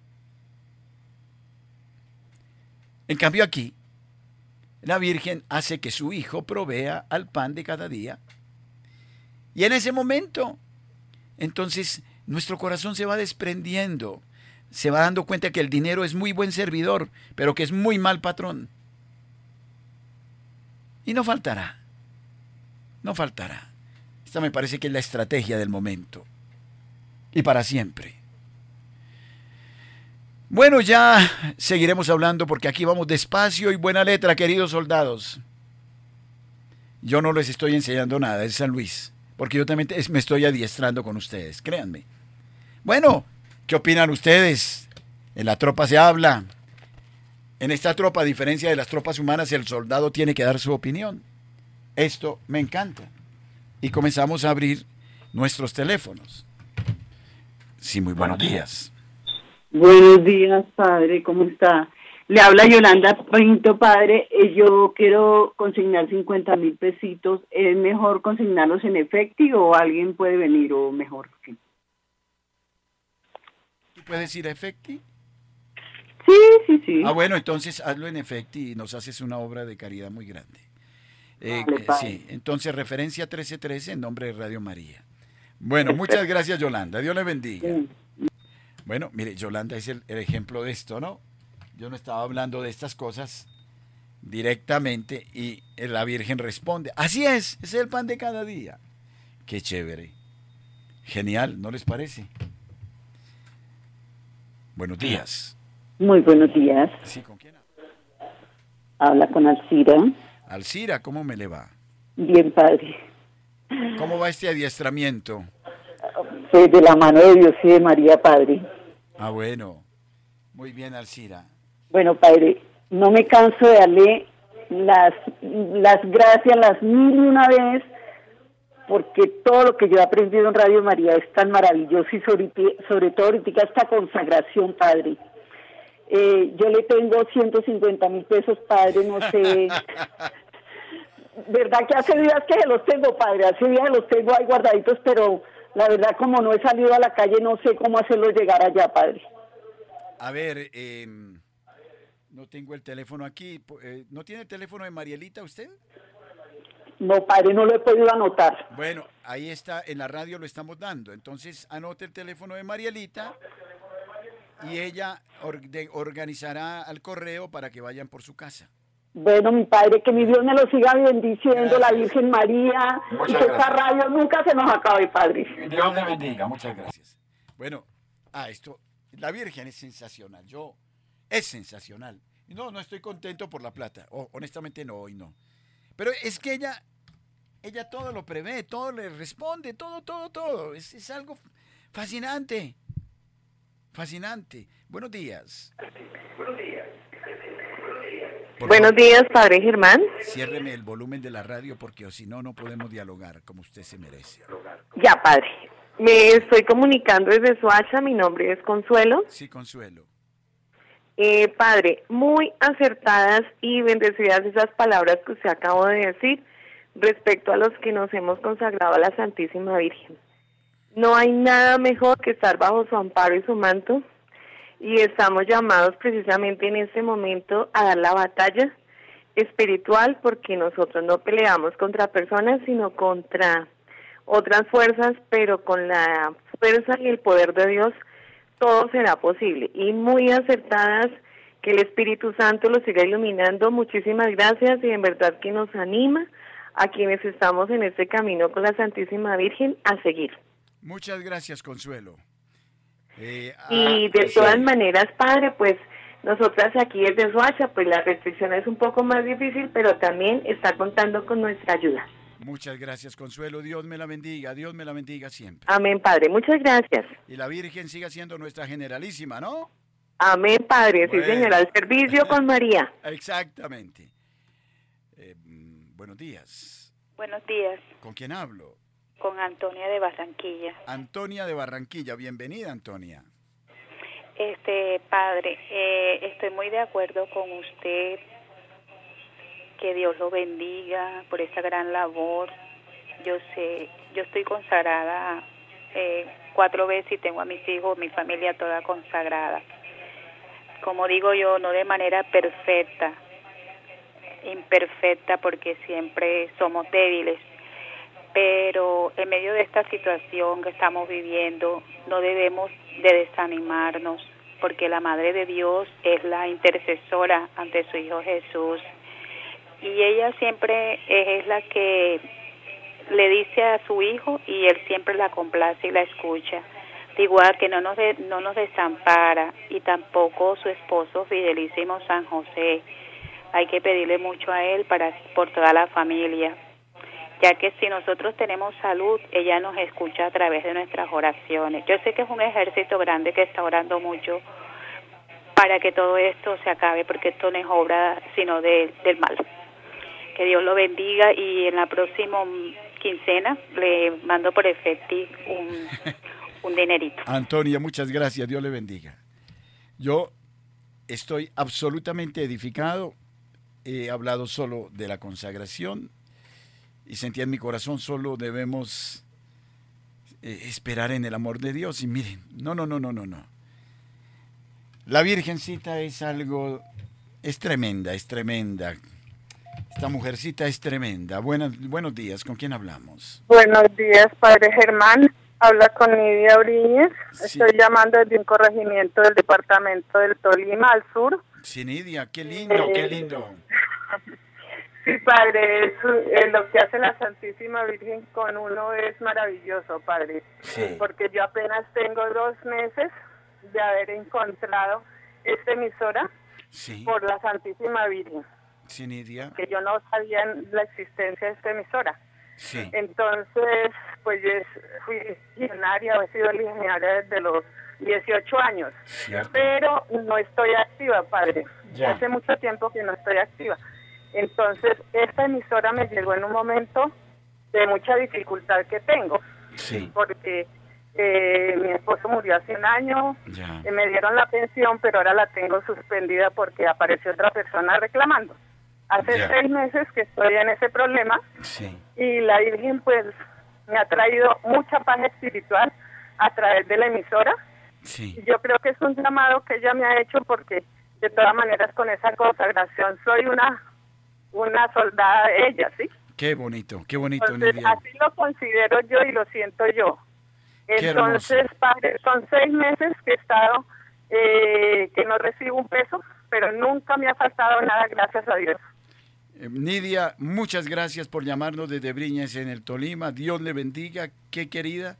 En cambio aquí, la Virgen hace que su hijo provea al pan de cada día. Y en ese momento, entonces, nuestro corazón se va desprendiendo. Se va dando cuenta que el dinero es muy buen servidor, pero que es muy mal patrón. Y no faltará. No faltará. Esta me parece que es la estrategia del momento. Y para siempre. Bueno, ya seguiremos hablando porque aquí vamos despacio y buena letra, queridos soldados. Yo no les estoy enseñando nada, es San Luis, porque yo también me estoy adiestrando con ustedes, créanme. Bueno, ¿qué opinan ustedes? En la tropa se habla. En esta tropa, a diferencia de las tropas humanas, el soldado tiene que dar su opinión. Esto me encanta. Y comenzamos a abrir nuestros teléfonos. Sí, muy buenos días. Buenos días, padre, ¿cómo está? Le habla Yolanda Pinto, padre. Eh, yo quiero consignar cincuenta mil pesitos. ¿Es mejor consignarlos en efectivo o alguien puede venir o mejor? ¿Sí? ¿Tú puedes ir a efectivo? Sí, sí, sí. Ah, bueno, entonces hazlo en efectivo y nos haces una obra de caridad muy grande. Eh, vale, eh, sí, entonces referencia trece trece en nombre de Radio María. Bueno, muchas gracias, Yolanda. Dios le bendiga. Sí. Bueno, mire, Yolanda es el, el ejemplo de esto, ¿no? Yo no estaba hablando de estas cosas directamente y la Virgen responde, así es, es el pan de cada día. Qué chévere. Genial, ¿no les parece? Buenos días. Muy buenos días. Sí, ¿con quién habla? Habla con Alcira. Alcira, ¿cómo me le va? Bien, padre. ¿Cómo va este adiestramiento? Pues de la mano de Dios y de María, padre. Ah, bueno. Muy bien, Alcira. Bueno, padre, no me canso de darle las, las gracias las mil y una vez, porque todo lo que yo he aprendido en Radio María es tan maravilloso y sobre, sobre todo ahorita esta consagración, padre. Eh, yo le tengo ciento cincuenta mil pesos, padre, no sé. Verdad que hace días que se los tengo, padre, hace días los tengo ahí guardaditos, pero la verdad como no he salido a la calle no sé cómo hacerlo llegar allá, padre. A ver, eh, no tengo el teléfono aquí. Eh, ¿No tiene el teléfono de Marielita usted? No, padre, no lo he podido anotar. Bueno, ahí está, en la radio lo estamos dando. Entonces, anote el teléfono de Marielita y ella or- de- organizará al correo para que vayan por su casa. Bueno, mi padre, que mi Dios me lo siga bendiciendo, Gracias. La Virgen María, Muchas y que esta gracias. radio nunca se nos acabe, padre. Dios le bendiga, muchas gracias. Bueno, ah, esto, la Virgen es sensacional, yo, es sensacional. No, no estoy contento por la plata, o, honestamente no, hoy no. Pero es que ella, ella todo lo prevé, todo le responde, todo, todo, todo. Es, es algo fascinante, fascinante. Buenos días. Buenos días. Por Buenos favor, días, padre Germán. ciérreme el volumen de la radio porque o si no, no podemos dialogar como usted se merece. Ya, padre. Me estoy comunicando desde Soacha, mi nombre es Consuelo. Sí, Consuelo. Eh, padre, muy acertadas y bendecidas esas palabras que usted acabó de decir respecto a los que nos hemos consagrado a la Santísima Virgen. No hay nada mejor que estar bajo su amparo y su manto, y estamos llamados precisamente en este momento a dar la batalla espiritual, porque nosotros no peleamos contra personas, sino contra otras fuerzas, pero con la fuerza y el poder de Dios todo será posible. Y muy acertadas, que el Espíritu Santo los siga iluminando. Muchísimas gracias y en verdad que nos anima a quienes estamos en este camino con la Santísima Virgen a seguir. Muchas gracias, Consuelo. Eh, y de todas sí. maneras, Padre, pues nosotras aquí desde Soacha, pues la restricción es un poco más difícil, pero también está contando con nuestra ayuda. Muchas gracias, Consuelo. Dios me la bendiga, Dios me la bendiga siempre. Amén, Padre. Muchas gracias. Y la Virgen siga siendo nuestra generalísima, ¿no? Amén, Padre. Bueno. Sí, señora. Al servicio con María. Exactamente. Eh, buenos días. Buenos días. ¿Con quién hablo? Con Antonia de Barranquilla. Antonia de Barranquilla. Bienvenida, Antonia. Este, Padre, eh, estoy muy de acuerdo con usted. Que Dios lo bendiga por esa gran labor. Yo sé, yo estoy consagrada eh, cuatro veces y tengo a mis hijos, mi familia toda consagrada. Como digo yo, no de manera perfecta, imperfecta, porque siempre somos débiles. Pero en medio de esta situación que estamos viviendo, no debemos de desanimarnos, porque la Madre de Dios es la intercesora ante su Hijo Jesús. Y ella siempre es la que le dice a su hijo y él siempre la complace y la escucha. De igual que no nos de, no nos desampara, y tampoco su esposo fidelísimo San José. Hay que pedirle mucho a él para por toda la familia, ya que si nosotros tenemos salud, ella nos escucha a través de nuestras oraciones. Yo sé que es un ejército grande que está orando mucho para que todo esto se acabe, porque esto no es obra sino de, del mal. Que Dios lo bendiga, y en la próxima quincena le mando por Efecti un, un dinerito. Antonia, muchas gracias, Dios le bendiga. Yo estoy absolutamente edificado, he hablado solo de la consagración y sentí en mi corazón solo debemos eh, esperar en el amor de Dios. Y miren, no, no, no, no, no, no. La Virgencita es algo, es tremenda, es tremenda. Esta mujercita es tremenda. Buenas, buenos días, ¿con quién hablamos? Buenos días, Padre Germán. Habla con Nidia Uriñez. Sí. Estoy llamando desde un corregimiento del departamento del Tolima, al sur. Sí, Nidia, qué lindo, eh, qué lindo. Sí, Padre, es, eh, lo que hace la Santísima Virgen con uno es maravilloso, Padre. Sí. Porque yo apenas tengo dos meses de haber encontrado esta emisora sí. por la Santísima Virgen. Sí, Nidia. Que yo no sabía la existencia de esta emisora. Sí. Entonces, pues yo fui legionaria, he sido legionaria desde los dieciocho años. Cierto. Pero no estoy activa, Padre. Ya. Hace mucho tiempo que no estoy activa. Entonces, esta emisora me llegó en un momento de mucha dificultad que tengo. Sí. Porque eh, mi esposo murió hace un año, ya. eh, me dieron la pensión, pero ahora la tengo suspendida porque apareció otra persona reclamando. Hace ya. seis meses que estoy en ese problema, sí. y la Virgen pues me ha traído mucha paz espiritual a través de la emisora. Sí. Yo creo que es un llamado que ella me ha hecho, porque de todas maneras con esa consagración soy una una soldada de ella, ¿sí? Qué bonito, qué bonito, Entonces, Nidia. así lo considero yo y lo siento yo. Qué Entonces, hermoso. Padre, son seis meses que he estado, eh, que no recibo un peso, pero nunca me ha faltado nada, gracias a Dios. Eh, Nidia, muchas gracias por llamarnos desde Briñas en el Tolima. Dios le bendiga, qué querida.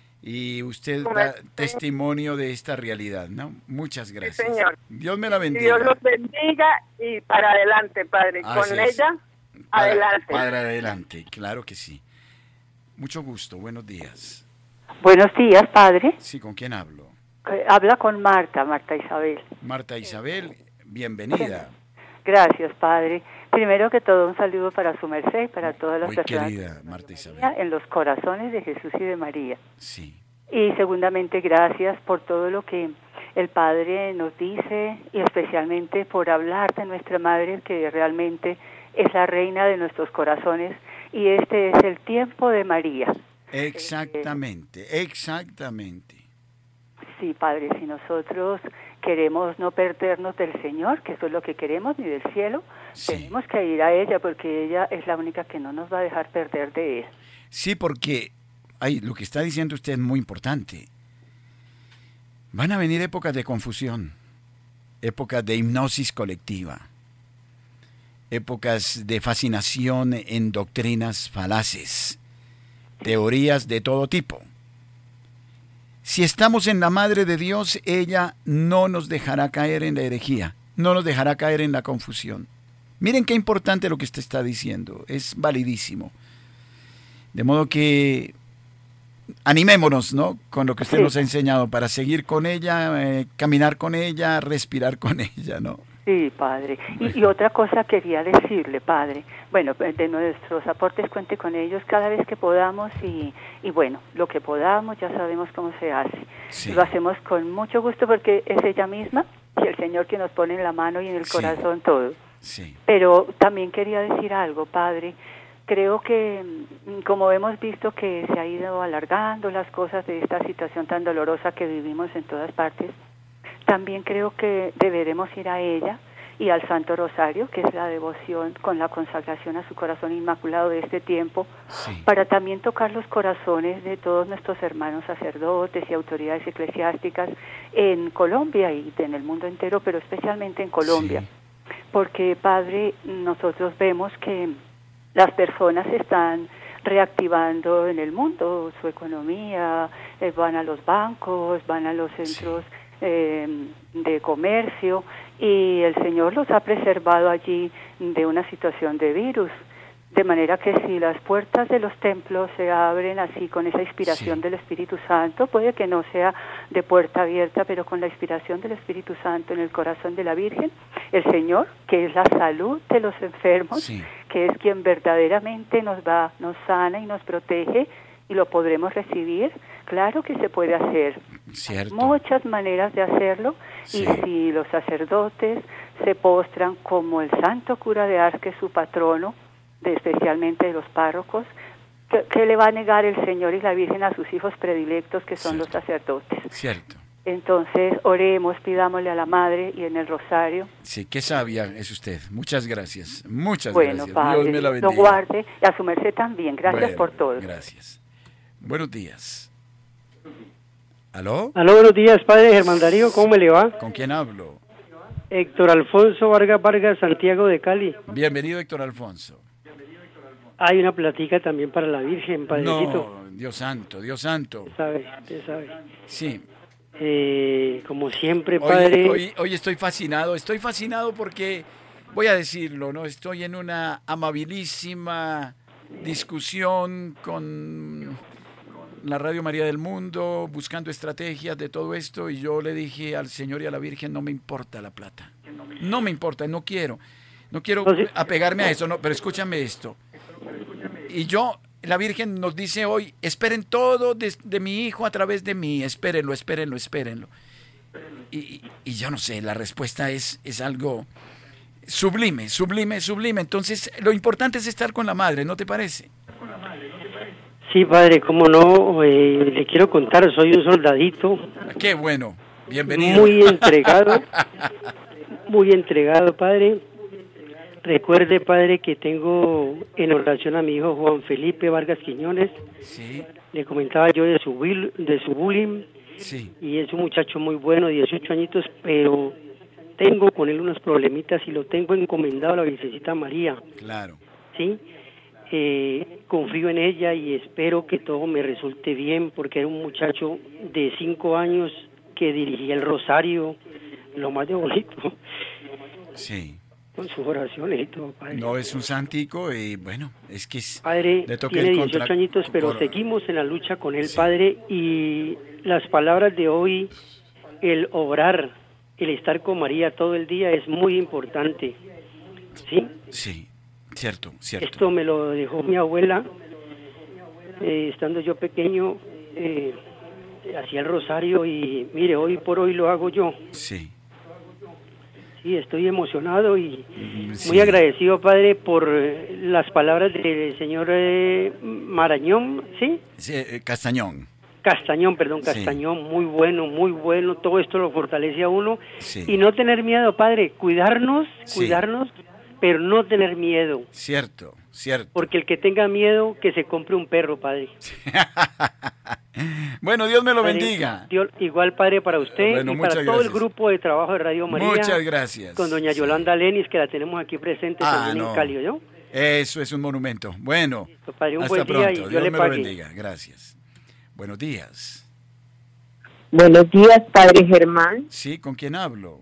Y usted da testimonio de esta realidad, ¿no? Muchas gracias. Sí, señor. Dios me la bendiga. Dios los bendiga y para adelante, Padre. Así Con es. ella, para, adelante. Para adelante, claro que sí. Mucho gusto, buenos días. Buenos días, Padre. Sí, ¿con quién hablo? Eh, Habla con Marta, Marta Isabel. Marta Isabel, bienvenida. Gracias, Padre. Primero que todo, un saludo para su merced y para todas las Muy personas querida, Marta Isabel. en los corazones de Jesús y de María. Sí. Y segundamente, gracias por todo lo que el Padre nos dice, y especialmente por hablar de nuestra Madre, que realmente es la reina de nuestros corazones, y este es el tiempo de María. Exactamente, eh, exactamente. Sí, Padre, si nosotros queremos no perdernos del Señor, que eso es lo que queremos, ni del cielo, sí. tenemos que ir a ella, porque ella es la única que no nos va a dejar perder de Él. Sí, porque ay, lo que está diciendo usted es muy importante. Van a venir épocas de confusión, épocas de hipnosis colectiva, épocas de fascinación en doctrinas falaces, teorías de todo tipo. Si estamos en la Madre de Dios, ella no nos dejará caer en la herejía, no nos dejará caer en la confusión. Miren qué importante lo que usted está diciendo, es validísimo. De modo que animémonos, ¿no?, con lo que usted sí. nos ha enseñado para seguir con ella, eh, caminar con ella, respirar con ella, ¿no? Sí, Padre. Y, y otra cosa quería decirle, Padre. Bueno, de nuestros aportes cuente con ellos cada vez que podamos y, y bueno, lo que podamos ya sabemos cómo se hace. Sí. Lo hacemos con mucho gusto porque es ella misma y el Señor que nos pone en la mano y en el sí. corazón todo. Sí. Pero también quería decir algo, Padre. Creo que, como hemos visto que se ha ido alargando las cosas de esta situación tan dolorosa que vivimos en todas partes, también creo que deberemos ir a ella y al Santo Rosario, que es la devoción con la consagración a su corazón inmaculado de este tiempo, sí. para también tocar los corazones de todos nuestros hermanos sacerdotes y autoridades eclesiásticas en Colombia y en el mundo entero, pero especialmente en Colombia. Sí. Porque, Padre, nosotros vemos que las personas están reactivando en el mundo su economía, eh, van a los bancos, van a los centros sí. eh, de comercio y el Señor los ha preservado allí de una situación de virus. De manera que si las puertas de los templos se abren así con esa inspiración sí. del Espíritu Santo, puede que no sea de puerta abierta, pero con la inspiración del Espíritu Santo en el corazón de la Virgen, el Señor, que es la salud de los enfermos, sí. que es quien verdaderamente nos va, nos sana y nos protege, y lo podremos recibir, claro que se puede hacer. Cierto. Hay muchas maneras de hacerlo, sí. y si los sacerdotes se postran como el santo cura de Ars, que es su patrono, de especialmente de los párrocos, ¿qué, ¿qué le va a negar el Señor y la Virgen a sus hijos predilectos, que son Cierto. los sacerdotes? Cierto. Entonces, oremos, pidámosle a la Madre y en el rosario. Sí, qué sabia es usted. Muchas gracias. Muchas bueno, gracias. Padre, Dios me la bendiga. Lo guarde y a su merced también. Gracias bueno, por todo. Gracias. Buenos días. ¿Aló? Aló, buenos días, Padre Germán Darío. ¿Cómo me le va? ¿Con quién hablo? Héctor Alfonso Vargas Vargas, Santiago de Cali. Bienvenido, Héctor Alfonso. Hay una platica también para la Virgen, Padrecito. No, Dios santo, Dios santo. Usted sabe, usted sabe. Sí. Eh, como siempre, Padre. Hoy, hoy, hoy estoy fascinado, estoy fascinado porque, voy a decirlo, ¿no? Estoy en una amabilísima discusión con la Radio María del Mundo, buscando estrategias de todo esto, y yo le dije al Señor y a la Virgen, no me importa la plata. No me importa, no quiero. No quiero apegarme a eso, no, pero escúchame esto. Y yo, la Virgen nos dice hoy, esperen todo de, de mi hijo a través de mí, espérenlo, espérenlo, espérenlo. Y, y, y yo no sé, la respuesta es, es algo sublime, sublime, sublime. Entonces, lo importante es estar con la Madre, ¿no te parece? Sí, Padre, cómo no, eh, le quiero contar, soy un soldadito. Qué bueno, bienvenido. Muy entregado, muy entregado, Padre. Recuerde, Padre, que tengo en oración a mi hijo Juan Felipe Vargas Quiñones. Sí. Le comentaba yo de su, de su bullying. Sí. Y es un muchacho muy bueno, dieciocho añitos, pero tengo con él unos problemitas y lo tengo encomendado a la Virgencita María. Claro. Sí. Eh, confío en ella y espero que todo me resulte bien, porque era un muchacho de cinco años que dirigía el rosario, lo más de bonito. Sí. Con sus oraciones y todo, Padre. No, es un santico y bueno, es que es, Padre, le toca tiene el dieciocho contra... añitos, pero por... seguimos en la lucha con él, sí. Padre, y las palabras de hoy, el obrar, el estar con María todo el día es muy importante, ¿sí? Sí, cierto, cierto. Esto me lo dejó mi abuela, eh, estando yo pequeño, eh, hacía el rosario y mire, hoy por hoy lo hago yo. Sí. Sí, estoy emocionado y sí. muy agradecido, Padre, por eh, las palabras del señor eh, Marañón, ¿sí? Sí, eh, Castañón. Castañón, perdón, Castañón, sí. Muy bueno, muy bueno, todo esto lo fortalece a uno. Sí. Y no tener miedo, Padre, cuidarnos, sí. cuidarnos, pero no tener miedo. Cierto, cierto. Porque el que tenga miedo, que se compre un perro, padre. Bueno, Dios me lo Padre, bendiga. Dios, igual, padre, para usted Bueno, y para muchas todo gracias. el grupo de trabajo de Radio María. Muchas gracias. Con doña Sí. Yolanda Lenis, que la tenemos aquí presente Ah, también no. en Cali, ¿no? Eso es un monumento. Bueno, Listo, padre, un hasta buen día pronto. y Dios Dios le me lo pague. bendiga. Gracias. Buenos días. Buenos días, padre Germán. Sí, ¿con quién hablo?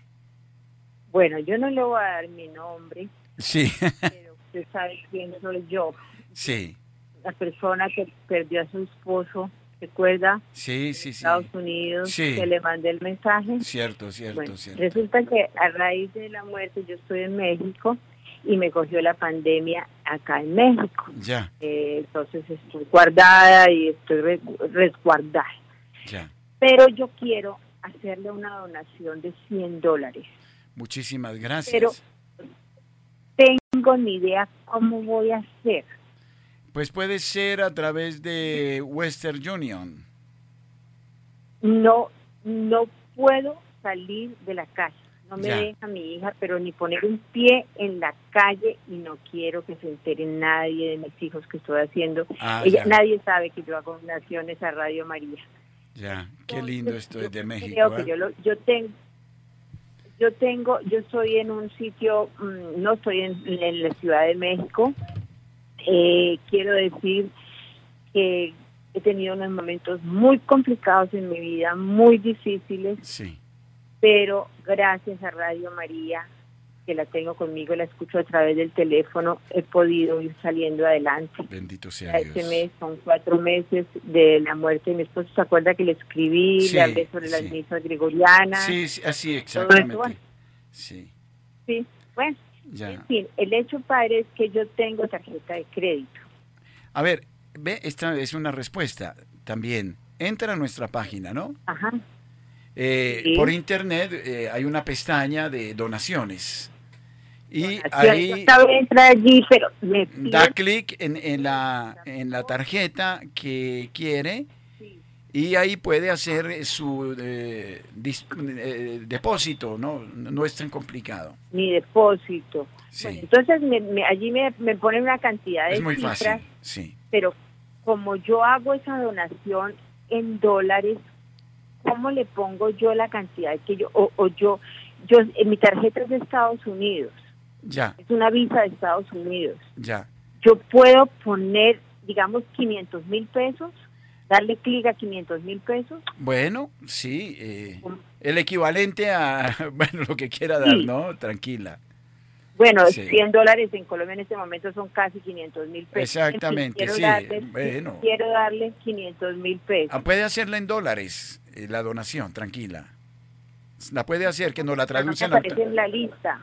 Bueno, yo no le voy a dar mi nombre, Sí, pero usted sabe quién soy yo. sí, La persona que perdió a su esposo, ¿recuerda? sí, sí, sí. Estados Unidos, Sí. que le mandé el mensaje. Cierto, cierto, Bueno, cierto. resulta que a raíz de la muerte yo estoy en México y me cogió la pandemia acá en México. Ya, Eh, entonces estoy guardada y estoy re- resguardada. ya. Pero yo quiero hacerle una donación de cien dólares. Muchísimas gracias. Pero tengo ni idea cómo voy a hacer. Pues puede ser a través de Western Union. No, no puedo salir de la casa. No me Ya. deja mi hija, pero ni poner un pie en la calle y no quiero que se entere nadie de mis hijos que estoy haciendo. Ah, Ella, ya. nadie sabe que yo hago donaciones a Radio María. Ya, qué lindo esto es de Yo México. creo que ¿eh? yo, lo- yo tengo, yo tengo, yo estoy en un sitio, mm, no estoy en, en la Ciudad de México. Eh, quiero decir que he tenido unos momentos muy complicados en mi vida, muy difíciles, Sí, pero gracias a Radio María, que la tengo conmigo, la escucho a través del teléfono, he podido ir saliendo adelante. bendito sea Ya este Dios. mes son cuatro meses de la muerte de mi esposo. ¿Se acuerda que le escribí, Sí, le hablé sobre las sí. misas gregorianas? Sí, sí, así Todo exactamente. eso, bueno. Sí, Sí, bueno, ya. en fin, el hecho, padre, es que yo tengo tarjeta de crédito. A ver, ve, esta es una respuesta también. Entra a nuestra página, ¿no? Ajá. Eh, Sí. Por internet eh, hay una pestaña de donaciones. Y Donación. Yo ahí acabo de entrar allí, pero me piden- da clic en, en la, en la tarjeta que quiere y ahí puede hacer su eh, dis- eh, depósito, ¿no? No es tan complicado. mi depósito. Sí. Bueno, entonces me- me- allí me, me ponen una cantidad de Es muy cifras, fácil, sí. pero como yo hago esa donación en dólares, ¿cómo le pongo yo la cantidad que yo, o, o yo, yo, en mi tarjeta es de Estados Unidos, Ya, es una visa de Estados Unidos, ya. yo puedo poner, digamos, quinientos mil pesos, darle clic a quinientos mil pesos. Bueno, sí. eh, el equivalente a, bueno, lo que quiera dar, Sí. ¿no? Tranquila. Bueno, Sí. cien dólares en Colombia en este momento son casi quinientos mil pesos. Exactamente, En fin, quiero sí, darle- bueno. Quiero darle quinientos mil pesos. Ah, puede hacerla en dólares, eh, la donación, tranquila. La puede hacer, que nos la Pero no me traducen. la- aparece en la lista.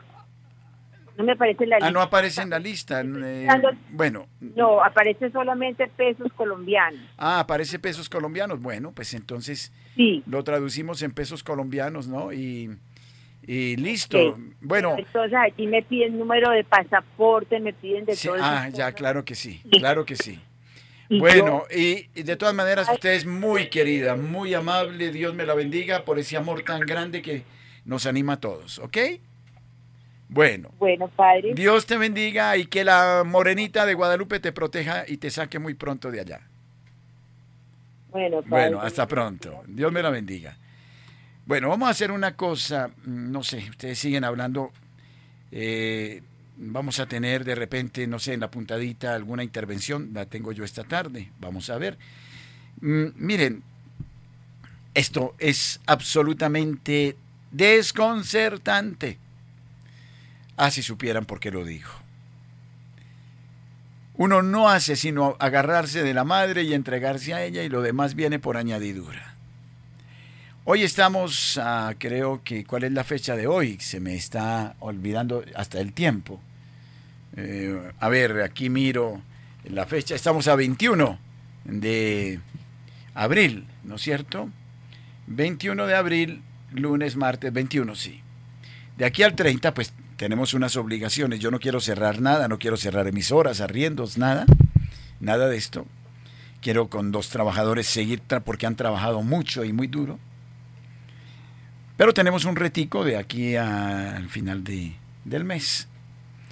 No me aparece en la lista. Ah, no aparece en la lista. eh, dando- bueno, No, aparece solamente pesos colombianos. ah, aparece pesos colombianos. Bueno, pues entonces Sí. lo traducimos en pesos colombianos, ¿no? Y, y listo. Ok. Bueno, Entonces allí me piden número de pasaporte, me piden de sí, todo. ah, ya, claro que sí, Sí. claro que sí. Y Bueno, y, y de todas maneras usted es muy querida, muy amable, Dios me la bendiga por ese amor tan grande que nos anima a todos, ¿ok? Bueno, Bueno, padre. Dios te bendiga y que la morenita de Guadalupe te proteja y te saque muy pronto de allá. Bueno, padre. Bueno, hasta pronto. Dios me la bendiga. Bueno, vamos a hacer una cosa, mm, no sé, ustedes siguen hablando, eh, vamos a tener de repente, no sé, en la puntadita alguna intervención, la tengo yo esta tarde, vamos a ver. Mm, miren, esto es absolutamente desconcertante. Ah, si supieran por qué lo digo. Uno no hace sino agarrarse de la madre y entregarse a ella y lo demás viene por añadidura. Hoy estamos, a, creo que, ¿cuál es la fecha de hoy? Se me está olvidando hasta el tiempo. Eh, a ver, aquí miro la fecha. Estamos a veintiuno de abril, ¿no es cierto? veintiuno de abril, lunes, martes, veintiuno, sí. De aquí al treinta, pues tenemos unas obligaciones. Yo no quiero cerrar nada, no quiero cerrar emisoras, arriendos, nada. Nada de esto. Quiero con dos trabajadores seguir tra- porque han trabajado mucho y muy duro. Pero tenemos un retico de aquí a- al final de, del mes.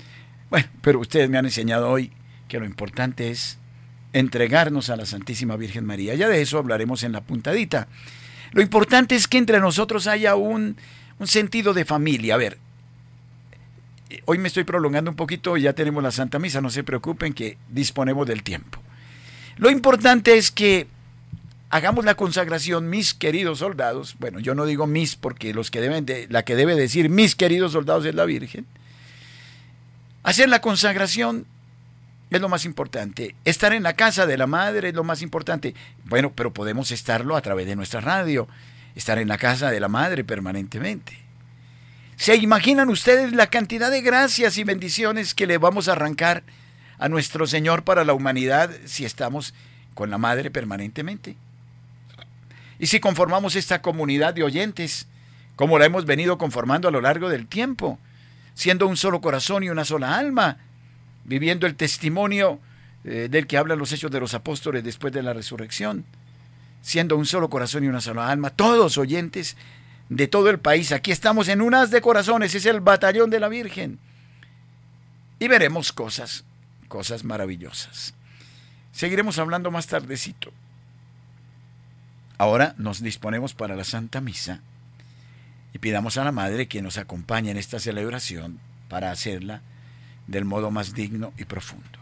Bueno, pero ustedes me han enseñado hoy que lo importante es entregarnos a la Santísima Virgen María. Ya de eso hablaremos en la puntadita. Lo importante es que entre nosotros haya un, un sentido de familia. A ver, hoy me estoy prolongando un poquito, ya tenemos la Santa Misa, no se preocupen que disponemos del tiempo. Lo importante es que hagamos la consagración, mis queridos soldados. Bueno, yo no digo mis porque los que deben de, la que debe decir mis queridos soldados es la Virgen. Hacer la consagración es lo más importante. Estar en la casa de la Madre es lo más importante. Bueno, pero podemos estarlo a través de nuestra radio, estar en la casa de la Madre permanentemente. ¿Se imaginan ustedes la cantidad de gracias y bendiciones que le vamos a arrancar a nuestro Señor para la humanidad si estamos con la Madre permanentemente? Y si conformamos esta comunidad de oyentes, como la hemos venido conformando a lo largo del tiempo, siendo un solo corazón y una sola alma, viviendo el testimonio eh, del que hablan los Hechos de los Apóstoles después de la resurrección, siendo un solo corazón y una sola alma, todos oyentes de todo el país. Aquí estamos en un haz de corazones, es el batallón de la Virgen. Y veremos cosas, cosas maravillosas. Seguiremos hablando más tardecito. Ahora nos disponemos para la Santa Misa y pidamos a la Madre que nos acompañe en esta celebración para hacerla del modo más digno y profundo.